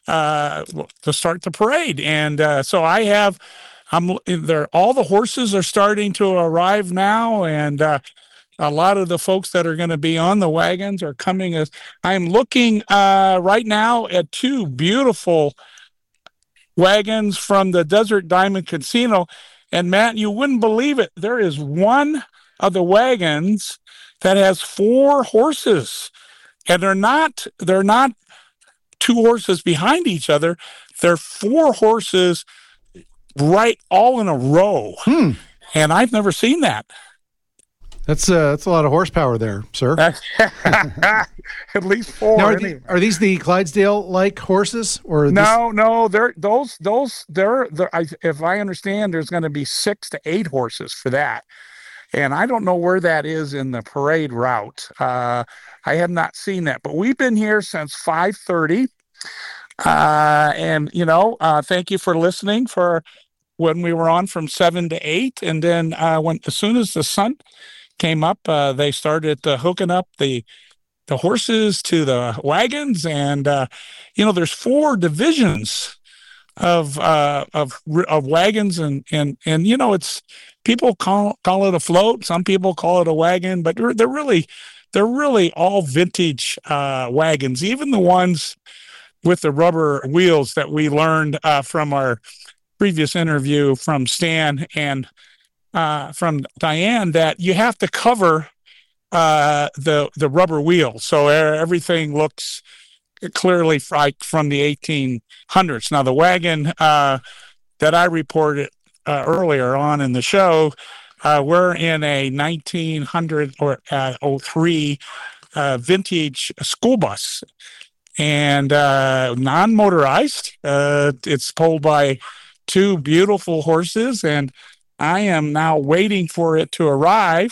to start the parade. And so I'm there. All the horses are starting to arrive now, and a lot of the folks that are going to be on the wagons are coming. As I'm looking right now at 2 beautiful wagons from the Desert Diamond Casino. And Matt, you wouldn't believe it. There is one of the wagons that has 4 horses, and they're not 2 horses behind each other. They're 4 horses right all in a row. And I've never seen that. That's a lot of horsepower there, sir. At least 4. Now, are these the Clydesdale-like horses, or no? They're those. If I understand, there's going to be 6 to 8 horses for that, and I don't know where that is in the parade route. I have not seen that, but we've been here since 5:30, and thank you for listening for when we were on from 7 to 8, and then as soon as the sun came up, they started hooking up the horses to the wagons, and there's 4 divisions of wagons, and it's people call it a float, some people call it a wagon, but they're really all vintage wagons, even the ones with the rubber wheels that we learned from our previous interview from Stan and from Diane, that you have to cover the rubber wheels, so everything looks clearly like from the 1800s. Now, the wagon that I reported earlier on in the show, we're in a 1900 or 03 vintage school bus, and non-motorized. It's pulled by 2 beautiful horses, and I am now waiting for it to arrive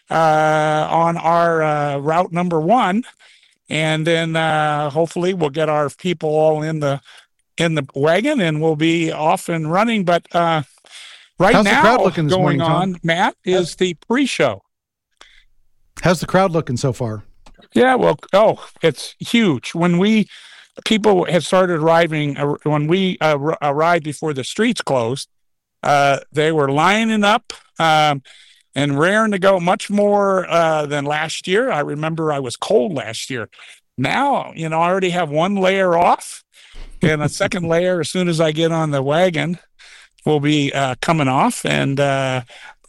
on our route number 1, and then hopefully we'll get our people all in the wagon, and we'll be off and running. But right How's now, the crowd looking this going morning, on, Matt, is the pre-show. How's the crowd looking so far? Yeah, well, it's huge. When people have started arriving, when we arrived before the streets closed, they were lining up and raring to go, much more than last year. I remember I was cold last year. Now, I already have 1 layer off, and a second layer as soon as I get on the wagon will be coming off. And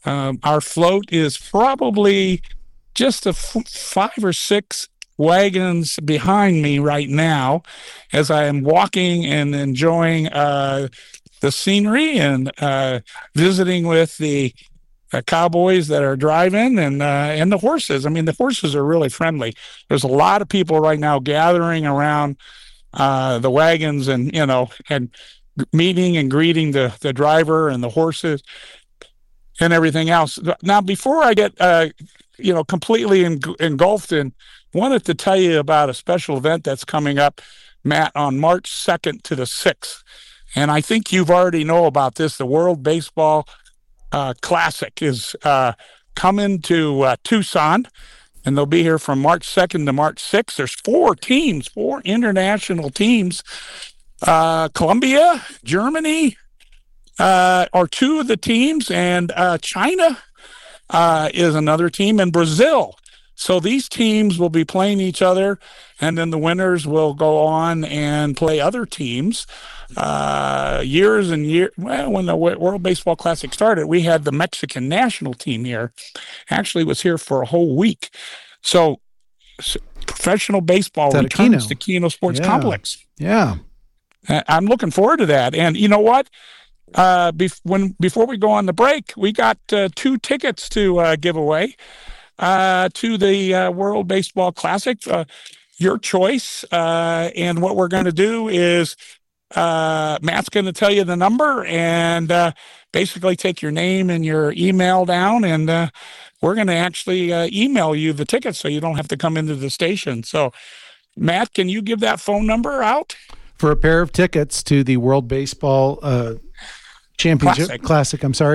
Our float is probably just 5 or 6 wagons behind me right now as I am walking and enjoying the scenery and visiting with the cowboys that are driving and the horses. I mean, the horses are really friendly. There's a lot of people right now gathering around the wagons and meeting and greeting the driver and the horses and everything else. Now, before I get completely engulfed in, wanted to tell you about a special event that's coming up, Matt, on March 2nd to the 6th. And I think you've already know about this. The World Baseball Classic is coming to Tucson, and they'll be here from March 2nd to March 6th. There's 4 international teams. Colombia, Germany are 2 of the teams, and China is another team, and Brazil. So these teams will be playing each other, and then the winners will go on and play other teams. Years and years, when the World Baseball Classic started, we had the Mexican national team here. Actually, was here for a whole week. So professional baseball returns to Keno Sports Complex. Yeah. I'm looking forward to that. And you know what? Before we go on the break, we got 2 tickets to give away to the World Baseball Classic. Your choice. And what we're going to do is Matt's going to tell you the number and basically take your name and your email down, and we're going to actually email you the tickets so you don't have to come into the station. So, Matt, can you give that phone number out? For a pair of tickets to the World Baseball Championship Classic, is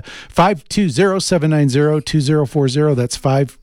520-790-2040. That's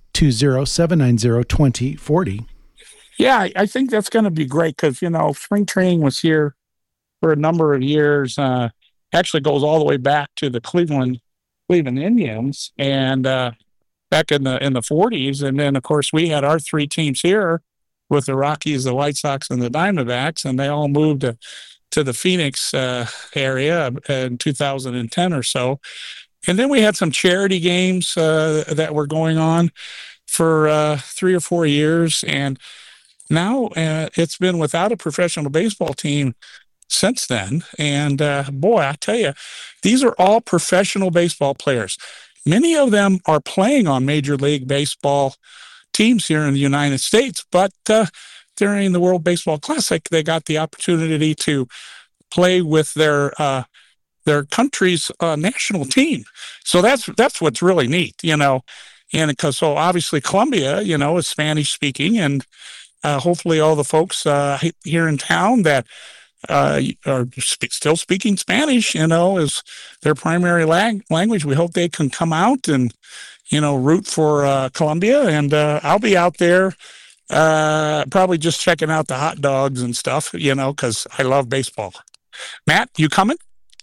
520-790-2040. Yeah, I think that's going to be great because, spring training was here for a number of years. Actually goes all the way back to the Cleveland Indians and back in the 40s. And then, of course, we had our 3 teams here with the Rockies, the White Sox, and the Diamondbacks, and they all moved to the Phoenix area in 2010 or so. And then we had some charity games that were going on for 3 or 4 years. And now it's been without a professional baseball team since then. And boy, I tell you, these are all professional baseball players. Many of them are playing on Major League Baseball teams here in the United States, but during the World Baseball Classic, they got the opportunity to play with their country's national team. So that's what's really neat, and because so Colombia, is Spanish speaking, and hopefully all the folks here in town that are still speaking Spanish, is their primary language. We hope they can come out and root for Colombia, and I'll be out there probably just checking out the hot dogs and stuff, because I love baseball. Matt, you coming?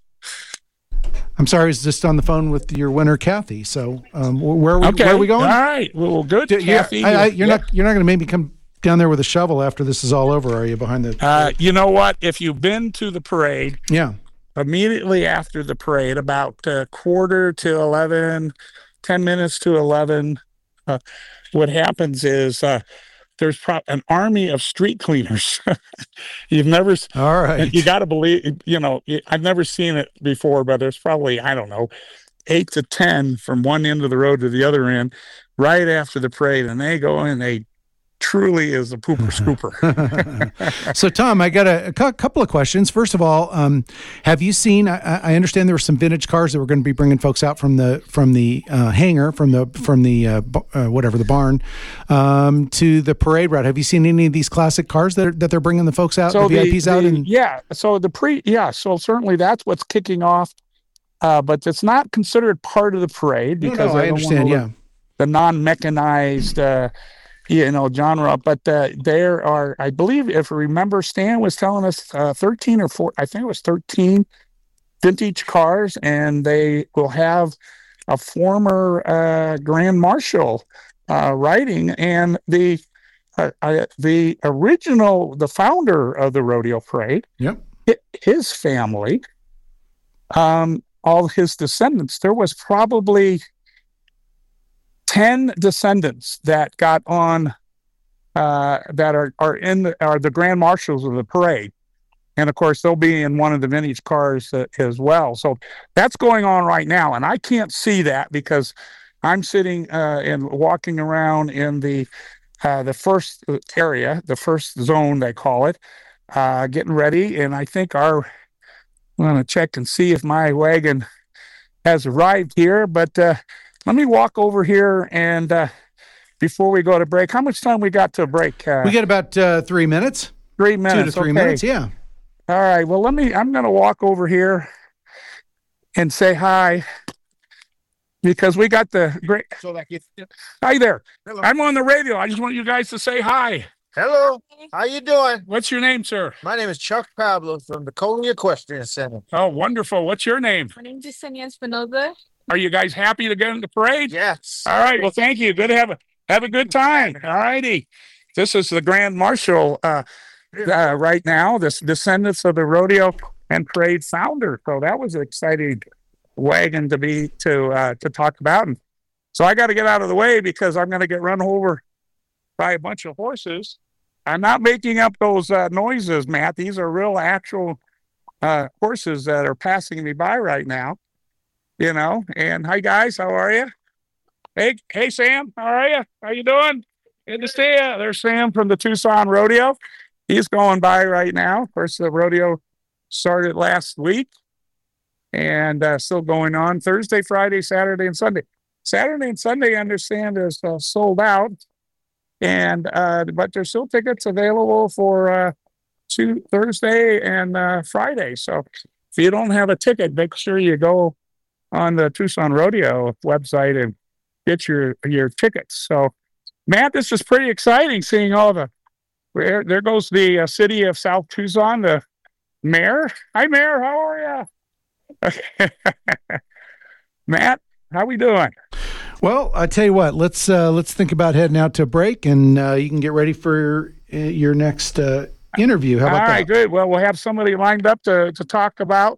I'm sorry, I was just on the phone with your winner, Kathy. So where are we going? All right. Well, good, Kathy. You're not going to make me come down there with a shovel after this is all over, are you? Behind the you know what? If you've been to the parade, immediately after the parade, about 10:45 to 10 minutes to 11, what happens is there's an army of street cleaners. You've never, all right. You got to believe, I've never seen it before, but there's probably, 8 to 10 from one end of the road to the other end right after the parade. And they go in, they truly is a pooper scooper. So, Tom, I got a couple of questions. First of all, have you seen? I understand there were some vintage cars that were going to be bringing folks out from the hangar, from the barn, to the parade route. Have you seen any of these classic cars that they're bringing the folks out, so the VIPs out? So certainly that's what's kicking off, but it's not considered part of the parade because I understand. The non-mechanized. Genre, but there are, I believe, if I remember, Stan was telling us 13 or 14, I think it was 13 vintage cars, and they will have a former Grand Marshal riding, and the original, the founder of the rodeo parade, his family, all his descendants, there was probably 10 descendants that got on, that are the grand marshals of the parade. And of course, they'll be in one of the vintage cars as well. So that's going on right now. And I can't see that because I'm sitting and walking around in the first area, the first zone, they call it, getting ready. And I think I'm going to check and see if my wagon has arrived here. But let me walk over here and before we go to break, how much time we got to break? We got about 3 minutes. 3 minutes. 2 to 3 minutes, yeah. All right. Well, I'm going to walk over here and say hi because we got the great. Hi there. Hello. I'm on the radio. I just want you guys to say hi. Hello. How you doing? What's your name, sir? My name is Chuck Pablo from the Coley Equestrian Center. Oh, wonderful. What's your name? My name is Yesenia Espinoza. Are you guys happy to get in the parade? Yes. All right. Well, thank you. Good to have a good time. All righty. This is the Grand Marshal right now, this descendants of the rodeo and parade founder. So that was an exciting wagon to talk about. And so I got to get out of the way because I'm going to get run over by a bunch of horses. I'm not making up those noises, Matt. These are real actual horses that are passing me by right now. And hi guys, how are you? Hey Sam, how are you? How you doing? Good to see you. There's Sam from the Tucson Rodeo. He's going by right now. Of course, the rodeo started last week and still going on Thursday, Friday, Saturday, and Sunday. Saturday and Sunday, I understand, is sold out, and but there's still tickets available for Thursday and Friday. So if you don't have a ticket, make sure you go on the Tucson Rodeo website and get your tickets. So, Matt, this is pretty exciting seeing all the. There goes the city of South Tucson, the mayor. Hi, Mayor. How are you? Matt, how we doing? Well, I tell you what. Let's think about heading out to break, and you can get ready for your next interview. How about that? All right, good. Well, we'll have somebody lined up to talk about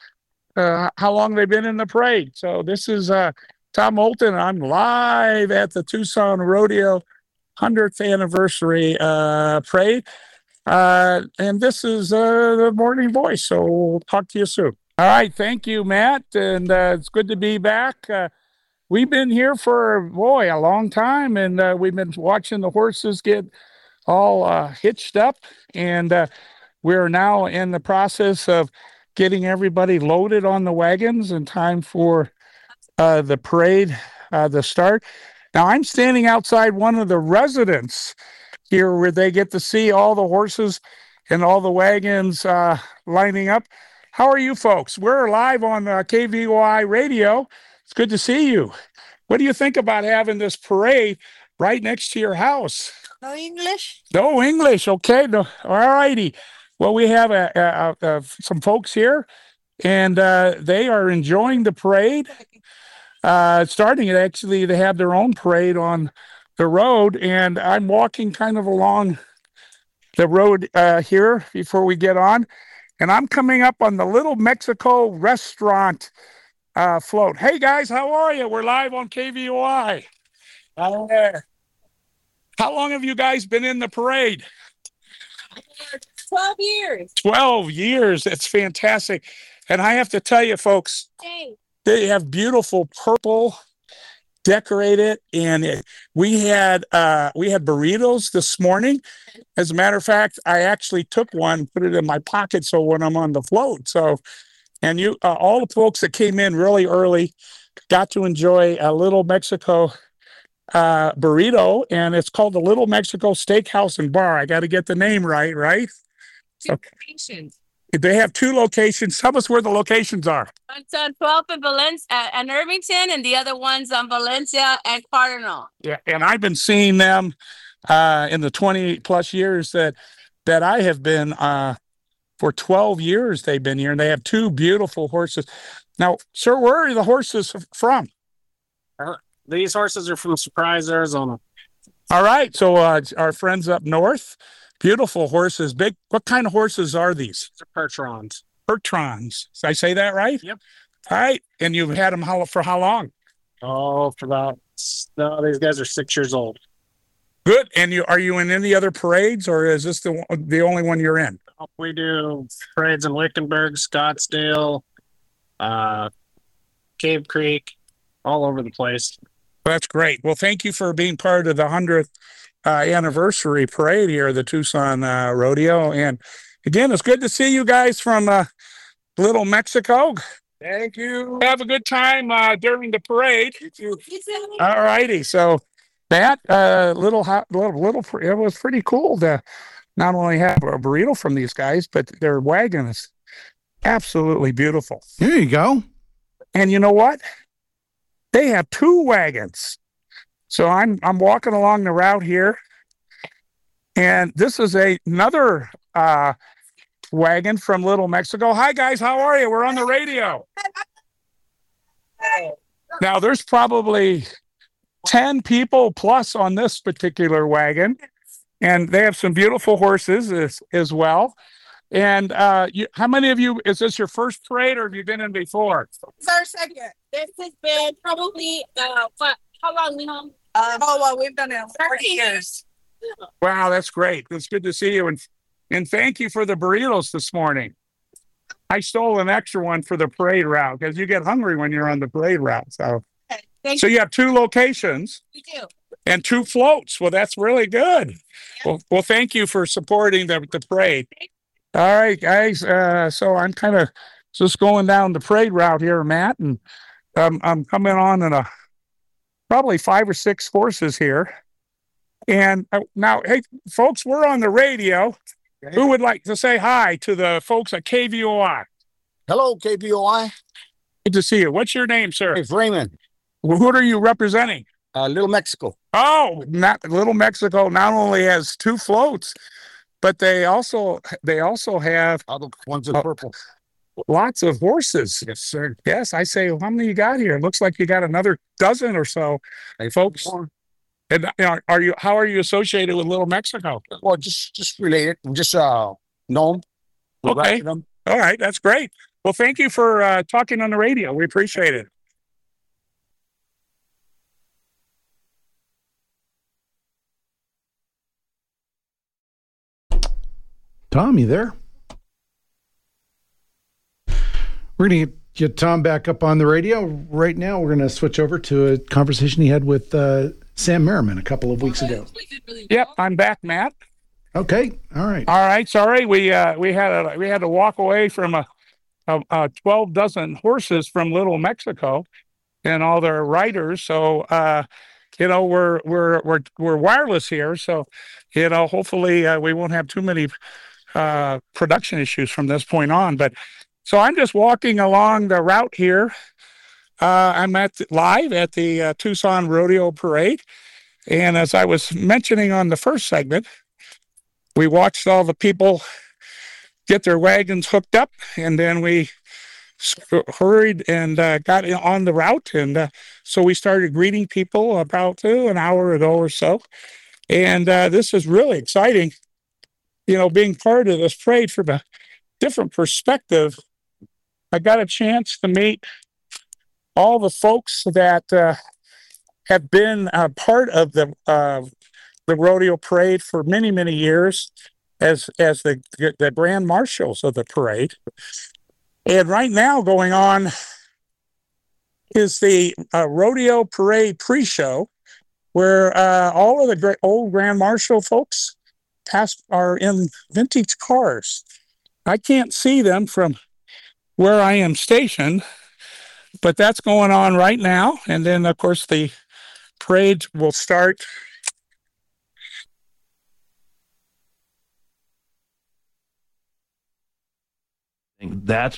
how long they've been in the parade. So this is Tom Moulton. I'm live at the Tucson Rodeo 100th anniversary parade. And this is the Morning Voice. So we'll talk to you soon. All right. Thank you, Matt. And it's good to be back. We've been here for, a long time. And we've been watching the horses get all hitched up. And we're now in the process of getting everybody loaded on the wagons in time for the parade, the start. Now, I'm standing outside one of the residents here where they get to see all the horses and all the wagons lining up. How are you folks? We're live on KVOI radio. It's good to see you. What do you think about having this parade right next to your house? No English? No English. Okay. No. All righty. Well, we have some folks here, and they are enjoying the parade. Starting it, actually, they have their own parade on the road, and I'm walking kind of along the road here before we get on, and I'm coming up on the Little Mexico restaurant float. Hey, guys, how are you? We're live on KVOI. How long have you guys been in the parade? 12 years. 12 years. It's fantastic. And I have to tell you, folks, they have beautiful purple decorated, and we had burritos this morning. As a matter of fact, I actually took one, put it in my pocket, so when I'm on the float. So, and you, all the folks that came in really early, got to enjoy a Little Mexico burrito, and it's called the Little Mexico Steakhouse and Bar. I got to get the name right? Okay. They have 2 locations. Tell us where the locations are. One's on 12th and Valencia and Irvington, and the other one's on Valencia and Cardinal. Yeah, and I've been seeing them in the 20 plus years that I have been. For 12 years they've been here, and they have 2 beautiful horses. Now, sir, where are the horses from? These horses are from Surprise, Arizona. All right, so our friends up north. Beautiful horses. Big. What kind of horses are these? They're Pertrons. Pertrons. Did I say that right? Yep. All right. And you've had them for how long? Oh, for about No, these guys are 6 years old. Good. And are you in any other parades, or is this the only one you're in? We do parades in Wickenburg, Scottsdale, Cave Creek, all over the place. That's great. Well, thank you for being part of the 100th anniversary parade here at the Tucson Rodeo. And again, it's good to see you guys from Little Mexico. Thank you. Have a good time during the parade. You too. All righty. So that it was pretty cool to not only have a burrito from these guys, but their wagon is absolutely beautiful. There you go. And you know what? They have 2 wagons. So I'm walking along the route here, and this is another wagon from Little Mexico. Hi guys, how are you? We're on the radio. Now there's probably 10 people plus on this particular wagon, and they have some beautiful horses as well. And how many of you, is this your first parade, or have you been in before? It's our second. This has been probably how long, Leon? We've done it 30 years. Wow, that's great. It's good to see you, and thank you for the burritos this morning. I stole an extra one for the parade route because you get hungry when you're on the parade route. So you have 2 locations. We do. And 2 floats. Well, that's really good. Yeah. Well, thank you for supporting the parade. All right, guys. So I'm kind of just going down the parade route here, Matt, and I'm coming on in probably 5 or 6 horses here. And now, hey, folks, we're on the radio. Okay. Who would like to say hi to the folks at KVOI? Hello, KVOI. Good to see you. What's your name, sir? It's Raymond. Well, who are you representing? Little Mexico. Oh, not Little Mexico not only has 2 floats, but they also have all the ones in purple. Lots of horses. Yes, sir. Yes, I say, how many you got here? It looks like you got another dozen or so, folks. And how are you associated with Little Mexico? Well, just related. Just know them. Okay. Them. All right, that's great. Well, thank you for talking on the radio. We appreciate it. Tom, you there? We're going to get Tom back up on the radio. Right now, we're going to switch over to a conversation he had with Sam Merriman a couple of weeks ago. Yep, I'm back, Matt. Okay, all right. All right, sorry. We had to walk away from a 12 dozen horses from Little Mexico and all their riders. So, we're wireless here. So, hopefully we won't have too many production issues from this point on. But so I'm just walking along the route here. I'm live at the Tucson Rodeo Parade. And as I was mentioning on the first segment, we watched all the people get their wagons hooked up, and then we hurried and got on the route. And so we started greeting people about an hour ago or so. And this is really exciting, being part of this parade from a different perspective. I got a chance to meet all the folks that have been part of the rodeo parade for many, many years as the grand marshals of the parade. And right now going on is the rodeo parade pre-show, where all of the old grand marshal folks are in vintage cars. I can't see them from where I am stationed, but that's going on right now. And then, of course, the parade will start that's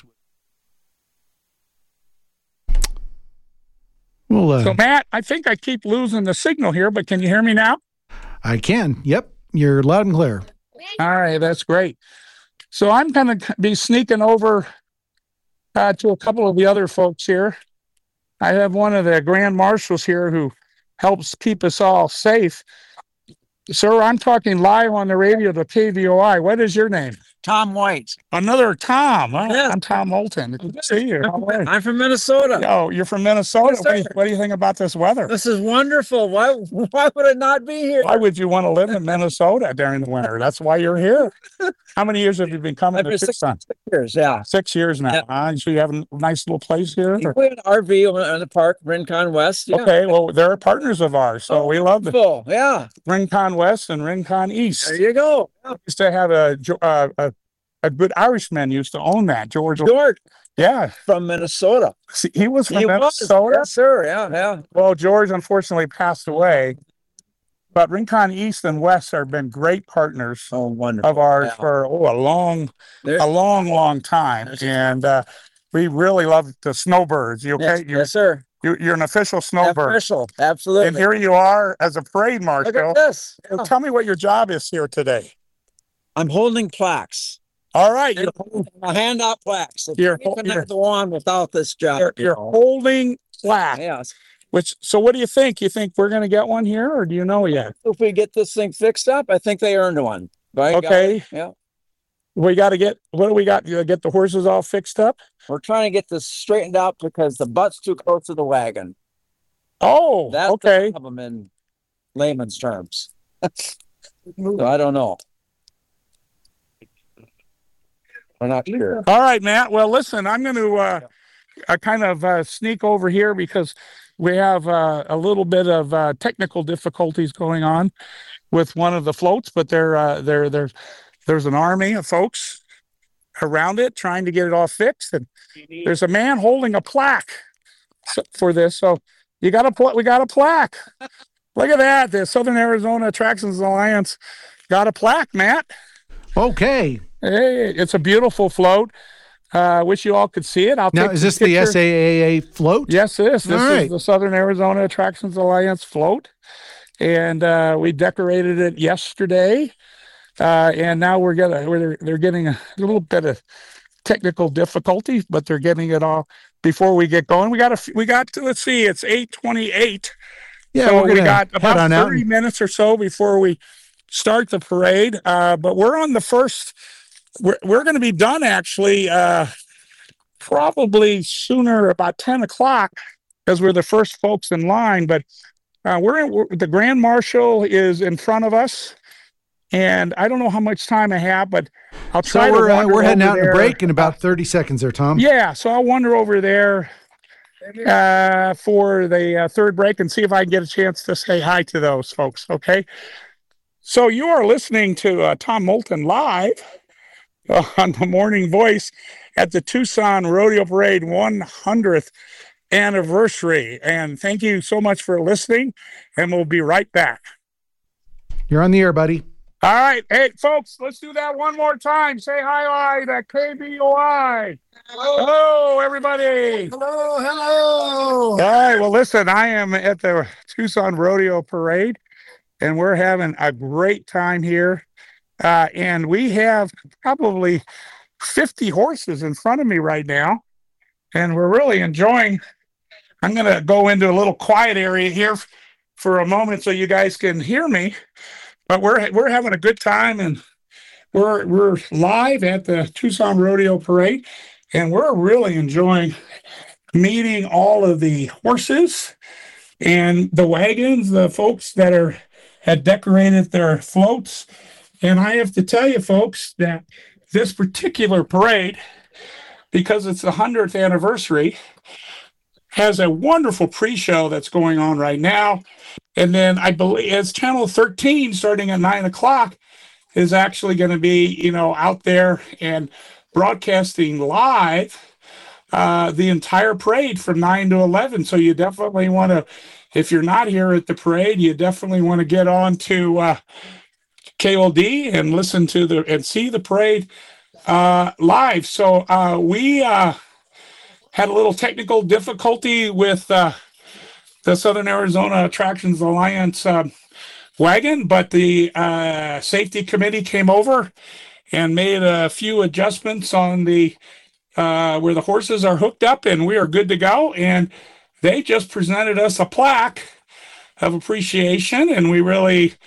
well. So, Matt, I think I keep losing the signal here, but can you hear me now? I can. Yep, you're loud and clear. All right, that's great. So I'm going to be sneaking over to a couple of the other folks here. I have one of the grand marshals here who helps keep us all safe. Sir, I'm talking live on the radio to KVOI. What is your name? Tom White. Another Tom. Huh? Yes. I'm Tom Moulton. Good to see you. How are you? I'm from Minnesota. Oh, you're from Minnesota. Yes, What do you think about this weather? This is wonderful. Why would I not be here? Why would you want to live in Minnesota during the winter? That's why you're here. How many years have you been coming to Tucson? 6 years, yeah. 6 years now. Yeah. So you have a nice little place here? Or? We have an RV in the park, Rincon West. Yeah. Okay, well, they're partners of ours, so we love them. Yeah. Rincon West and Rincon East. There you go. Yeah. Used to have a good Irishman used to own that, George. Yeah. From Minnesota. See, he was from Minnesota? Yes, sir. Yeah. Well, George unfortunately passed away, but Rincon East and West have been great partners of ours for a long time. And we really love the snowbirds. You okay? Yes, sir. You're an official snowbird. Official, absolutely. And here you are as a parade marshal. Look at this. Yeah. Tell me what your job is here today. I'm holding plaques. All right. I hand out plaques. You're cannot go on without this job. You're holding plaques. Yes. So what do you think? You think we're going to get one here, or do you know yet? If we get this thing fixed up, I think they earned one. Okay. Yeah. We got to get, what do we got? You get the horses all fixed up? We're trying to get this straightened out because the butt's too close to the wagon. Oh, that's okay. The problem in layman's terms. So I don't know. I'm not sure. All right, Matt. Well, listen, I'm going to kind of sneak over here because we have a little bit of technical difficulties going on with one of the floats, but there's an army of folks around it trying to get it all fixed, and there's a man holding a plaque for this. So we got a plaque. Look at that. The Southern Arizona Attractions Alliance got a plaque, Matt. Okay. Hey, it's a beautiful float. Wish you all could see it. Now, is this the SAAA float? Yes, it is. This is the Southern Arizona Attractions Alliance float. And we decorated it yesterday. And now they're getting a little bit of technical difficulty, but they're getting it all before we get going. We got let's see, it's 8:28. Yeah, so we got about 30 minutes or so before we start the parade. But we're on the first. We're going to be done actually probably sooner, about 10 o'clock, because we're the first folks in line. But the Grand Marshal is in front of us, and I don't know how much time I have, but I'll try. So we're heading out in a break in about 30 seconds there, Tom. Yeah, so I'll wander over there for the third break and see if I can get a chance to say hi to those folks. Okay. So you are listening to Tom Moulton live on the Morning Voice at the Tucson Rodeo Parade 100th anniversary. And thank you so much for listening, and we'll be right back. You're on the air, buddy. All right. Hey, folks, let's do that one more time. Say hi to KBOI. Hello, everybody. Hello. All right. Well, listen, I am at the Tucson Rodeo Parade, and we're having a great time here. And we have probably 50 horses in front of me right now, and we're really enjoying. I'm going to go into a little quiet area here for a moment so you guys can hear me, but we're having a good time, and we're live at the Tucson Rodeo Parade, and we're really enjoying meeting all of the horses and the wagons, the folks that had decorated their floats. And I have to tell you, folks, that this particular parade, because it's the 100th anniversary, has a wonderful pre-show that's going on right now. And then I believe it's Channel 13 starting at 9 o'clock is actually going to be, out there and broadcasting live the entire parade from 9 to 11. So you definitely want to, if you're not here at the parade, you definitely want to get on to KOD and listen to and see the parade live. So we had a little technical difficulty with the Southern Arizona Attractions Alliance wagon, but the safety committee came over and made a few adjustments on the where the horses are hooked up, and we are good to go. And they just presented us a plaque of appreciation, and we really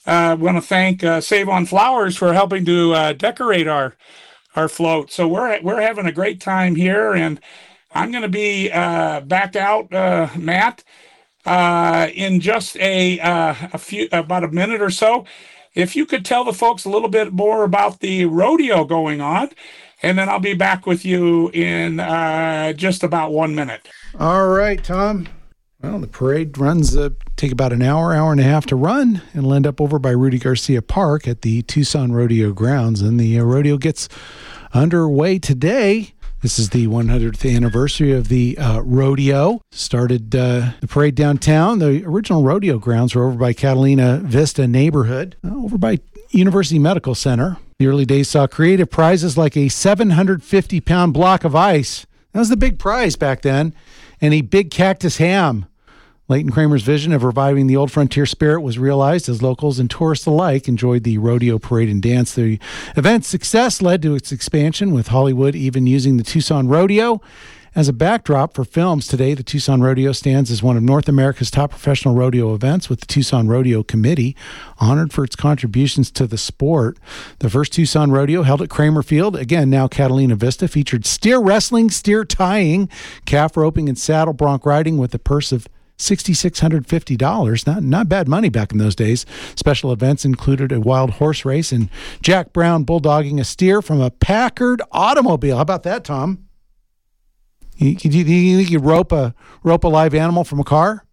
want to thank Save on Flowers for helping to decorate our float. So we're having a great time here, and I'm going to be back out, Matt, in just about a minute or so. If you could tell the folks a little bit more about the rodeo going on, and then I'll be back with you in just about 1 minute. All right, Tom. Well, the parade runs take about an hour and a half to run, and will end up over by Rudy Garcia Park at the Tucson Rodeo Grounds. And the rodeo gets underway today. This is the 100th anniversary of the rodeo. Started the parade downtown. The original rodeo grounds were over by Catalina Vista neighborhood, over by University Medical Center. The early days saw creative prizes like a 750-pound block of ice. That was the big prize back then. And a big cactus ham. Leighton Kramer's vision of reviving the old frontier spirit was realized as locals and tourists alike enjoyed the rodeo parade and dance. The event's success led to its expansion, with Hollywood even using the Tucson Rodeo as a backdrop for films. Today, the Tucson Rodeo stands as one of North America's top professional rodeo events, with the Tucson Rodeo Committee honored for its contributions to the sport. The first Tucson Rodeo, held at Kramer Field, again now Catalina Vista, featured steer wrestling, steer tying, calf roping, and saddle bronc riding with a purse of $6,650. Not bad money back in those days. Special events included a wild horse race and Jack Brown bulldogging a steer from a Packard automobile. How about that, Tom? You think you rope a live animal from a car?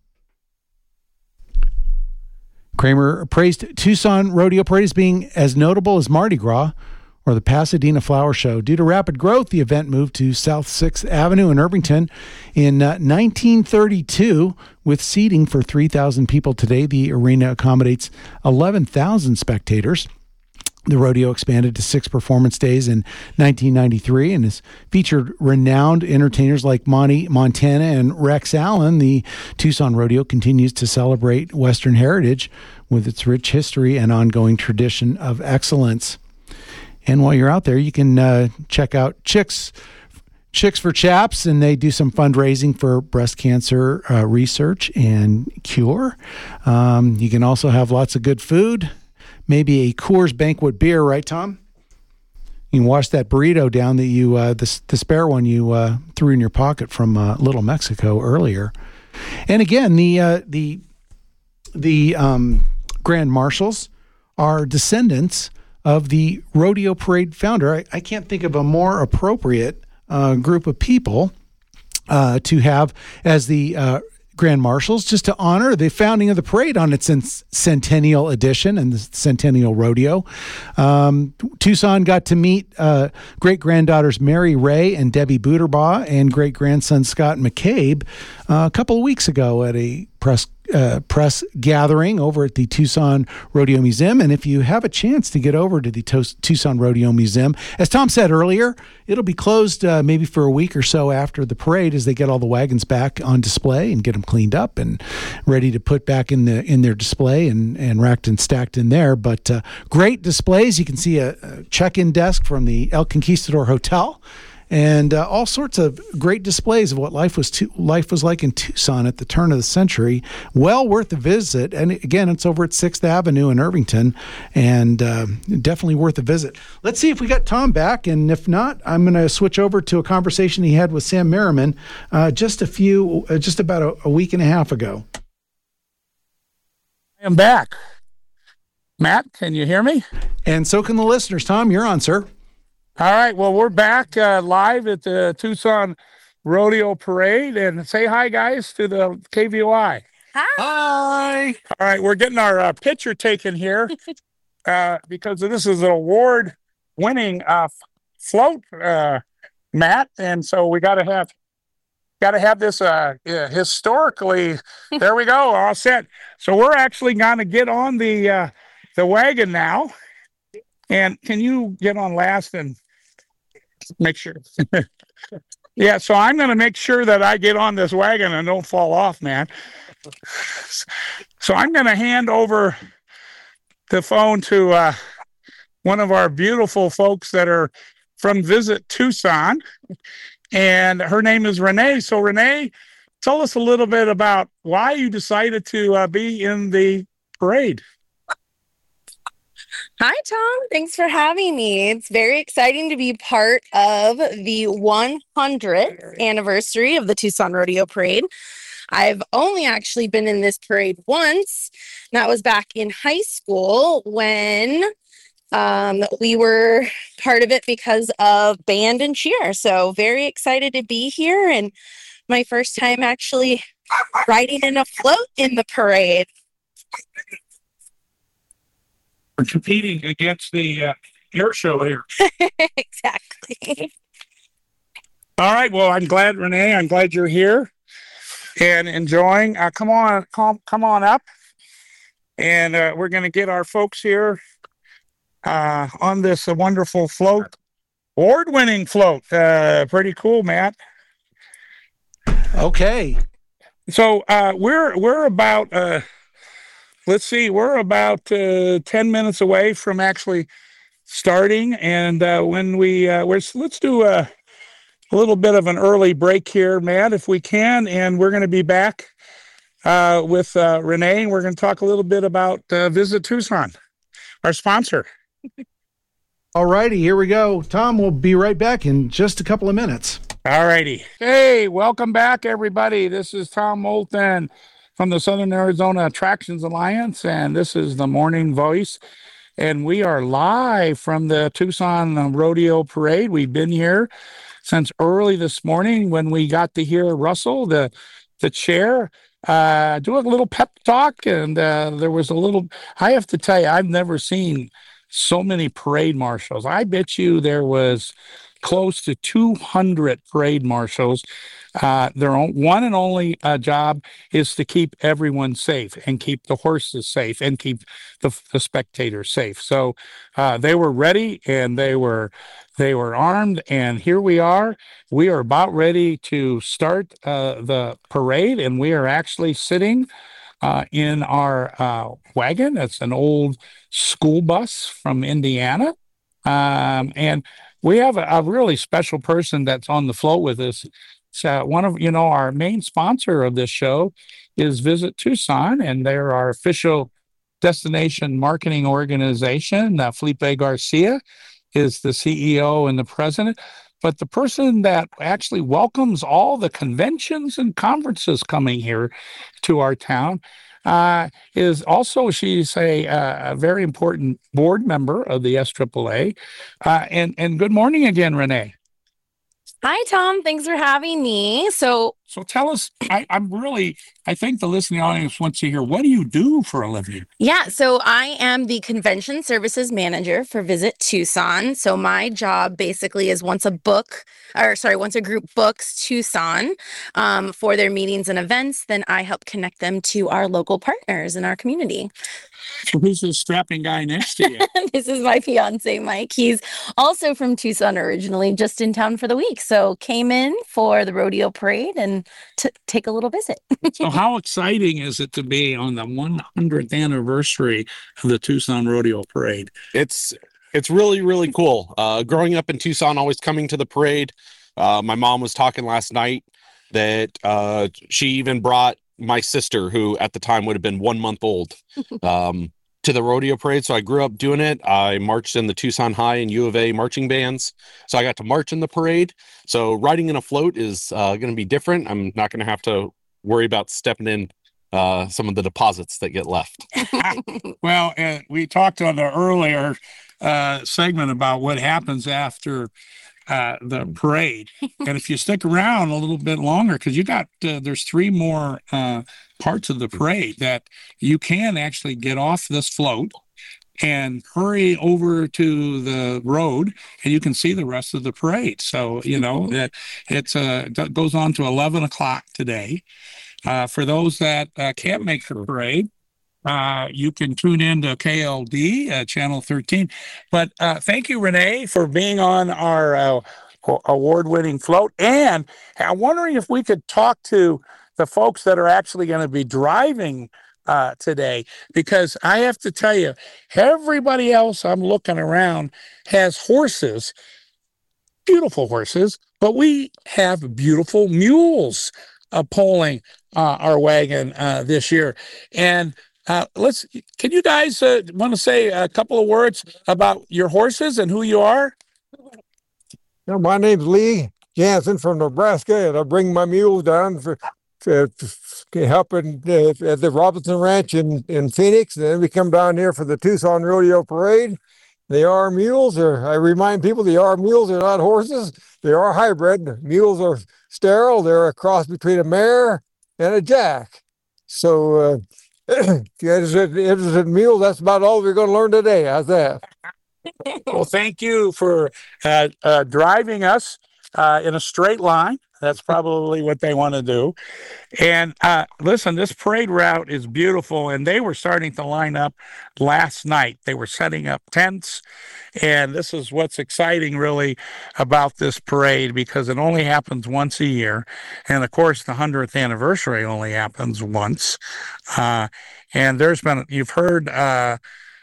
Kramer praised Tucson Rodeo Parade as being as notable as Mardi Gras or the Pasadena Flower Show. Due to rapid growth, the event moved to South 6th Avenue in Irvington in 1932 with seating for 3,000 people. Today, the arena accommodates 11,000 spectators. The rodeo expanded to 6 performance days in 1993 and has featured renowned entertainers like Monty Montana and Rex Allen. The Tucson Rodeo continues to celebrate Western heritage with its rich history and ongoing tradition of excellence. And while you're out there, you can check out Chicks for Chaps, and they do some fundraising for breast cancer research and cure. You can also have lots of good food, maybe a Coors Banquet beer, right, Tom? You can wash that burrito down that you, the spare one you threw in your pocket from Little Mexico earlier. And again, the Grand Marshals are descendants of the rodeo parade founder. I can't think of a more appropriate group of people to have as the Grand Marshals, just to honor the founding of the parade on its centennial edition and the centennial rodeo. Tucson got to meet great-granddaughters Mary Ray and Debbie Booterbaugh and great-grandson Scott McCabe a couple of weeks ago at a press gathering over at the Tucson Rodeo Museum. And if you have a chance to get over to the Tucson Rodeo Museum, as Tom said earlier, it'll be closed maybe for a week or so after the parade as they get all the wagons back on display and get them cleaned up and ready to put back in their display and racked and stacked in there. But great displays. You can see a check-in desk from the El Conquistador Hotel, and all sorts of great displays of what life was like in Tucson at the turn of the century. Well worth a visit. And again, it's over at 6th Avenue in Irvington, and definitely worth a visit. Let's see if we got Tom back, and if not, I'm going to switch over to a conversation he had with Sam Merriman just about a week and a half ago. I am back. Matt, can you hear me? And so can the listeners. Tom, you're on, sir. All right. Well, we're back live at the Tucson Rodeo Parade, and say hi, guys, to the KVOI. Hi. All right. We're getting our picture taken here because this is an award-winning float, Matt, and so we got to have this historically. There we go. All set. So we're actually going to get on the wagon now. And can you get on last and make sure? Yeah, so I'm going to make sure that I get on this wagon and don't fall off, man. So I'm going to hand over the phone to one of our beautiful folks that are from Visit Tucson, and her name is Renee. So Renee, tell us a little bit about why you decided to be in the parade. Hi, Tom. Thanks for having me. It's very exciting to be part of the 100th anniversary of the Tucson Rodeo Parade. I've only actually been in this parade once. And that was back in high school when we were part of it because of band and cheer. So very excited to be here, and my first time actually riding in a float in the parade. We're competing against the air show here. Exactly. All right. Well, I'm glad, Renee. I'm glad you're here and enjoying. Come on up, and we're going to get our folks here on this wonderful float, award-winning float. Pretty cool, Matt. Okay. So we're about let's see, we're about 10 minutes away from actually starting, and when let's do a little bit of an early break here, Matt, if we can, and we're going to be back with Renee, and we're going to talk a little bit about Visit Tucson, our sponsor. All righty, here we go. Tom, we'll be right back in just a couple of minutes. All righty. Hey, welcome back, everybody. This is Tom Moulton from the Southern Arizona Attractions Alliance, and this is the Morning Voice. And we are live from the Tucson Rodeo Parade. We've been here since early this morning when we got to hear Russell, the chair, do a little pep talk. And there was a little, I have to tell you, I've never seen so many parade marshals. I bet you there was close to 200 parade marshals. Their one and only job is to keep everyone safe and keep the horses safe and keep the spectators safe. So they were ready, and they were armed, and here we are. We are about ready to start the parade, and we are actually sitting in our wagon. It's an old school bus from Indiana, and we have a really special person that's on the float with us. So one of, our main sponsor of this show is Visit Tucson, and they're our official destination marketing organization. Felipe Garcia is the CEO and the president. But the person that actually welcomes all the conventions and conferences coming here to our town is also, she's a very important board member of the SAAA. And good morning again, Renee. Hi, Tom. Thanks for having me. So tell us, I think the listening audience wants to hear, what do you do for a living? Yeah, so I am the convention services manager for Visit Tucson. So my job basically is once a group books Tucson for their meetings and events, then I help connect them to our local partners in our community. So who's this strapping guy next to you? This is my fiance, Mike. He's also from Tucson originally, just in town for the week. So came in for the rodeo parade and to take a little visit. So how exciting is it to be on the 100th anniversary of the Tucson Rodeo Parade? It's really, really cool. Growing up in Tucson, always coming to the parade. My mom was talking last night that she even brought my sister, who at the time would have been 1 month old, to the rodeo parade. So I grew up doing it. I marched in the Tucson High and U of A marching bands. So I got to march in the parade. So riding in a float is going to be different. I'm not going to have to worry about stepping in some of the deposits that get left. Well, we talked on the earlier segment about what happens after the parade. And if you stick around a little bit longer, because you got there's 3 more parts of the parade that you can actually get off this float and hurry over to the road, and you can see the rest of the parade. So that it goes on to 11 o'clock today. For those that can't make the parade, you can tune in to KLD, Channel 13. But thank you, Renee, for being on our award-winning float. And I'm wondering if we could talk to the folks that are actually going to be driving today, because I have to tell you, everybody else I'm looking around has horses, beautiful horses, but we have beautiful mules pulling our wagon this year. And Can you guys want to say a couple of words about your horses and who you are? My name's Lee Jansen from Nebraska, and I bring my mules down for helping at the Robinson Ranch in Phoenix. And then we come down here for the Tucson Rodeo Parade. They are mules, I remind people, they are mules, they're not horses. They are hybrid. Mules are sterile. They're a cross between a mare and a jack. So if you're interested in mules, that's about all we're going to learn today. How's that? Well, thank you for driving us in a straight line. That's probably what they want to do. And listen, this parade route is beautiful, and they were starting to line up last night. They were setting up tents, and this is what's exciting really about this parade, because it only happens once a year. And of course, the 100th anniversary only happens once. And you've heard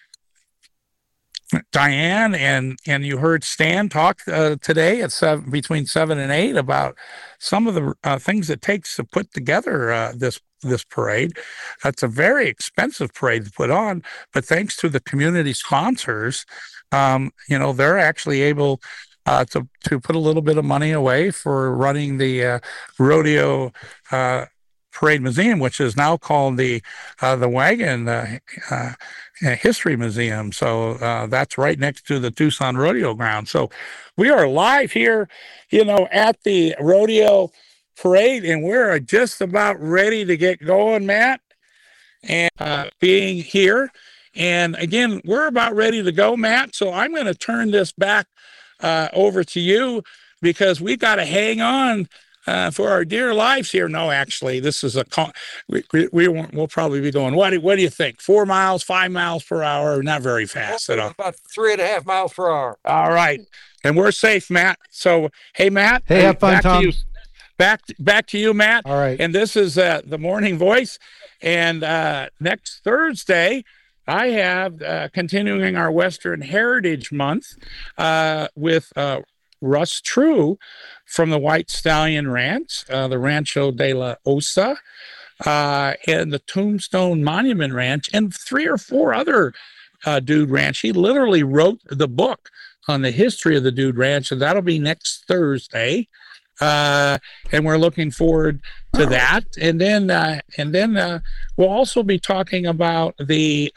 Diane and you heard Stan talk today at between 7 and 8 about some of the things it takes to put together this parade. It's a very expensive parade to put on, but thanks to the community sponsors, they're actually able to put a little bit of money away for running the rodeo Parade Museum, which is now called the Wagon History Museum. So that's right next to the Tucson Rodeo Ground. So we are live here, at the rodeo parade, and we're just about ready to get going, Matt, and being here. And again, we're about ready to go, Matt. So I'm going to turn this back over to you, because we got to hang on for our dear lives here. No, actually, this is we'll probably be going, what do you think? 4 miles, 5 miles per hour? Not very fast at all. About 3.5 miles per hour. All right. And we're safe, Matt. So, hey, Matt. Hey, have fun, Tom. Back to you, Matt. All right. And this is the Morning Voice. And next Thursday, I have continuing our Western Heritage Month with Russ True from the White Stallion Ranch, the Rancho de la Osa, and the Tombstone Monument Ranch, and 3 or 4 other Dude Ranch. He literally wrote the book on the history of the Dude Ranch, and that'll be next Thursday. And we're looking forward to that. And then we'll also be talking about the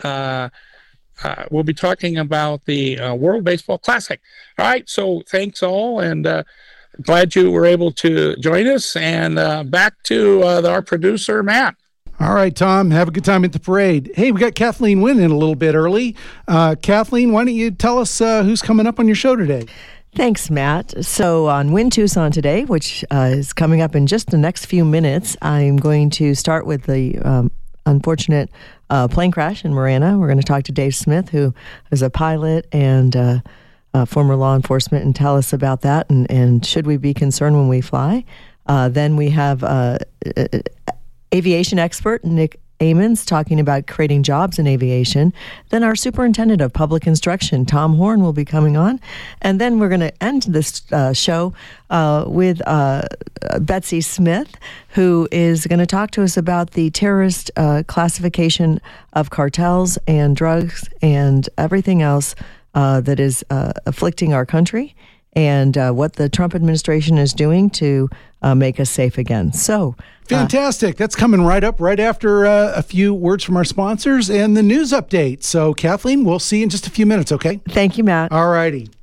World Baseball Classic. All right, so thanks all, and glad you were able to join us. And back to our producer, Matt. All right, Tom, have a good time at the parade. Hey, we got Kathleen Wynn in a little bit early. Kathleen, why don't you tell us who's coming up on your show today? Thanks, Matt. So on Win Tucson today, which is coming up in just the next few minutes, I'm going to start with the unfortunate plane crash in Marana. We're going to talk to Dave Smith, who is a pilot and former law enforcement, and tell us about that and should we be concerned when we fly. Then we have aviation expert Nick Amons talking about creating jobs in aviation. Then our superintendent of public instruction, Tom Horn, will be coming on. And then we're going to end this show with Betsy Smith, who is going to talk to us about the terrorist classification of cartels and drugs and everything else that is afflicting our country, and what the Trump administration is doing to make us safe again. So fantastic. That's coming right up right after a few words from our sponsors and the news update. So Kathleen, we'll see you in just a few minutes, okay? Thank you, Matt. All righty.